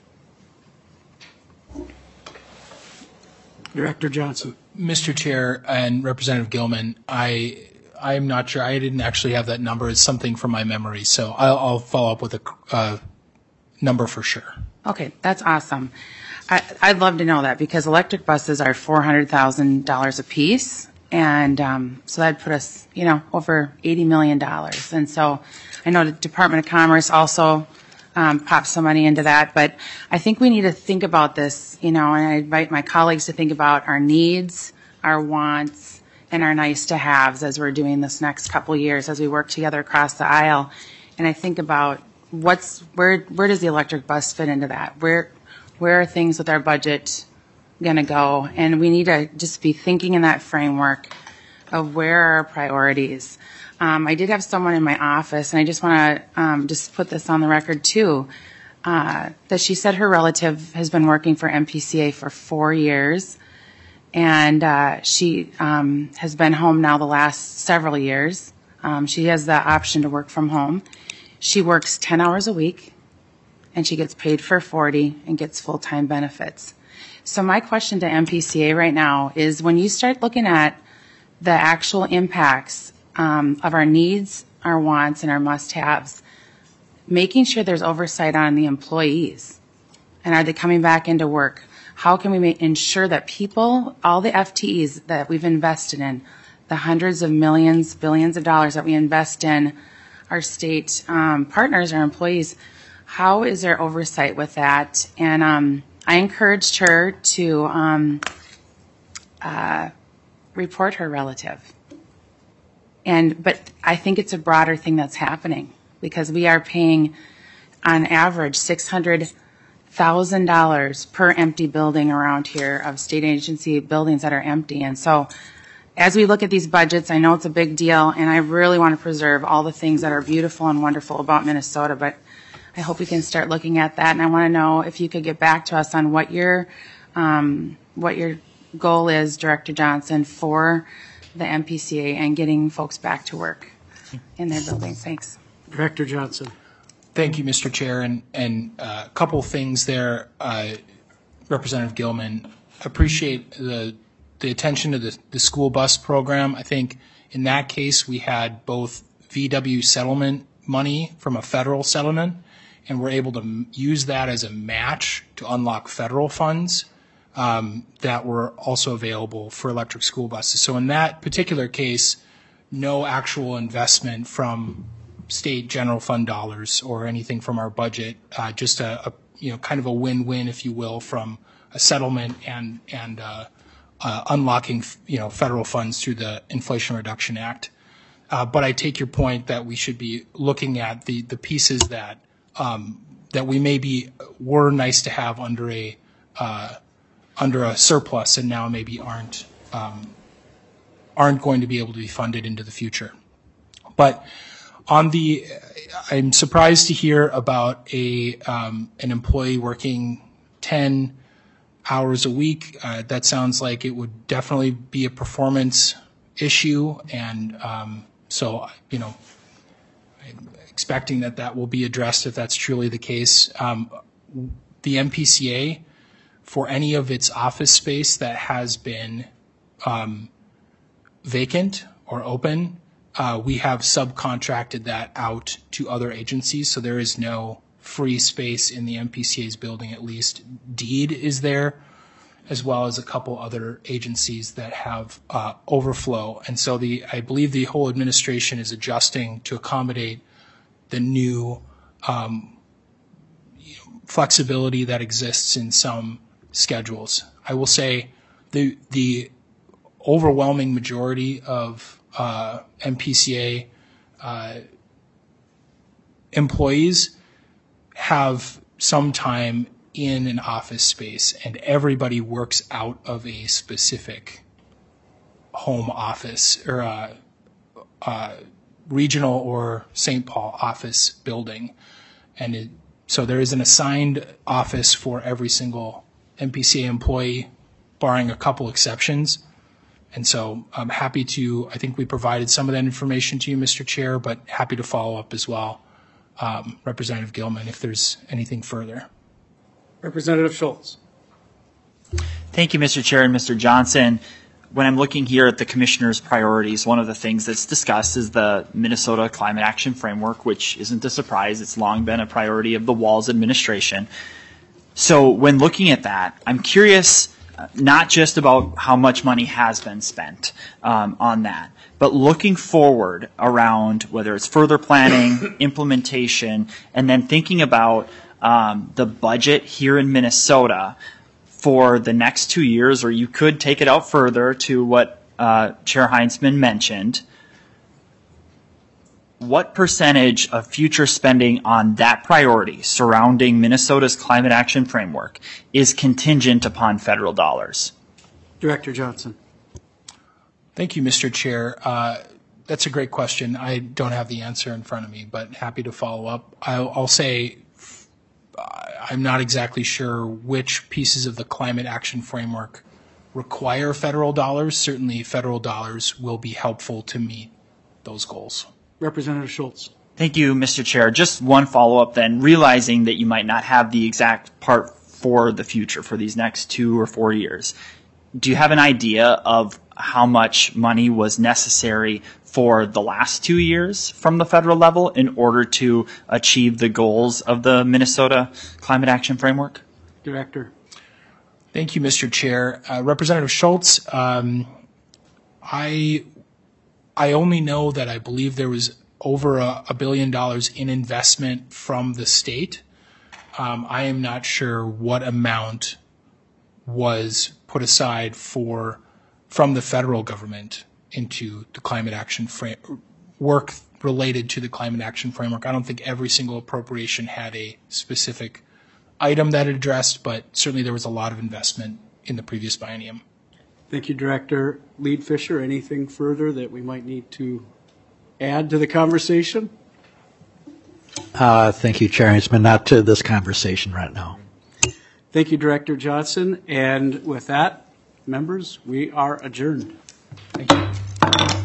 Director Johnson. Mister Chair and Representative Gilman, I I'm not sure. I didn't actually have that number. It's something from my memory, so I'll, I'll follow up with a uh, number for sure. Okay, that's awesome. I, I'd love to know that because electric buses are four hundred thousand dollars a piece, and um, so that'd put us, you know, over eighty million dollars. And so I know the Department of Commerce also um, popped some money into that, but I think we need to think about this, you know, and I invite my colleagues to think about our needs, our wants, and our nice to haves as we're doing this next couple of years as we work together across the aisle. And I think about what's where where does the electric bus fit into that? Where where are things with our budget going to go? And we need to just be thinking in that framework of where are our priorities. Um, I did have someone in my office, and I just want to um, just put this on the record too, uh, that she said her relative has been working for M P C A for four years. And uh, she um, has been home now the last several years. Um, she has the option to work from home. She works ten hours a week, and she gets paid for forty and gets full-time benefits. So my question to M P C A right now is when you start looking at the actual impacts um, of our needs, our wants, and our must-haves, making sure there's oversight on the employees. And are they coming back into work? How can we make, ensure that people, all the F T Es that we've invested in, the hundreds of millions, billions of dollars that we invest in our state um, partners, our employees, how is there oversight with that? And um, I encouraged her to um, uh, report her relative. And but I think it's a broader thing that's happening because we are paying, on average, six hundred thousand dollars per empty building around here of state agency buildings that are empty. And so as we look at these budgets, I know it's a big deal, and I really want to preserve all the things that are beautiful and wonderful about Minnesota, but I hope we can start looking at that. And I want to know if you could get back to us on what your, um, what your goal is, Director Johnson, for the M P C A and getting folks back to work in their buildings. Thanks. Director Johnson. Thank you, Mister Chair, and, and uh, a couple things there. Uh, Representative Gilman, appreciate the the attention to the, the school bus program. I think in that case we had both V W settlement money from a federal settlement, and we're able to m- use that as a match to unlock federal funds um, that were also available for electric school buses. So in that particular case, no actual investment from state general fund dollars or anything from our budget, uh, just a, a you know kind of a win-win, if you will, from a settlement and and uh, uh, unlocking you know federal funds through the Inflation Reduction Act. Uh, but I take your point that we should be looking at the the pieces that um, that we maybe were nice to have under a uh, under a surplus and now maybe aren't um, aren't going to be able to be funded into the future. But on the, I'm surprised to hear about a um, an employee working ten hours a week. Uh, that sounds like it would definitely be a performance issue, and um, so you know, I'm expecting that that will be addressed if that's truly the case. Um, the M P C A, for any of its office space that has been um, vacant or open, Uh, we have subcontracted that out to other agencies, so there is no free space in the M P C A's building, at least. Deed is there, as well as a couple other agencies that have uh, overflow. And so the I believe the whole administration is adjusting to accommodate the new um, you know, flexibility that exists in some schedules. I will say the the overwhelming majority of Uh, M P C A uh, employees have some time in an office space, and everybody works out of a specific home office or uh, uh, regional or Saint Paul office building. And it, so there is an assigned office for every single M P C A employee, barring a couple exceptions. And so I'm happy to, I think we provided some of that information to you, Mister Chair, but happy to follow up as well, um, Representative Gilman, if there's anything further. Representative Schultz. Thank you, Mister Chair and Mister Johnson. When I'm looking here at the Commissioner's priorities, one of the things that's discussed is the Minnesota Climate Action Framework, which isn't a surprise. It's long been a priority of the Walz administration. So when looking at that, I'm curious not just about how much money has been spent um, on that, but looking forward around whether it's further planning, implementation, and then thinking about um, the budget here in Minnesota for the next two years, or you could take it out further to what uh, Chair Heinzman mentioned. What percentage of future spending on that priority surrounding Minnesota's Climate Action Framework is contingent upon federal dollars? Director Johnson. Thank you, Mister Chair. Uh, that's a great question. I don't have the answer in front of me, but happy to follow up. I'll, I'll say I'm not exactly sure which pieces of the Climate Action Framework require federal dollars. Certainly federal dollars will be helpful to meet those goals. Representative Schultz. Thank you, Mister Chair. Just one follow-up then, realizing that you might not have the exact part for the future, for these next two or four years. Do you have an idea of how much money was necessary for the last two years from the federal level in order to achieve the goals of the Minnesota Climate Action Framework? Director. Thank you, Mister Chair. Uh, Representative Schultz, um, I I only know that I believe there was over a, a billion dollars in investment from the state. Um, I am not sure what amount was put aside for from the federal government into the climate action frame work related to the climate action framework. I don't think every single appropriation had a specific item that it addressed, but certainly there was a lot of investment in the previous biennium. Thank you, Director Lead Fisher. Anything further that we might need to add to the conversation? Uh, thank you, Chair Heinzman. Not to this conversation right now. Thank you, Director Johnson. And with that, members, we are adjourned. Thank you.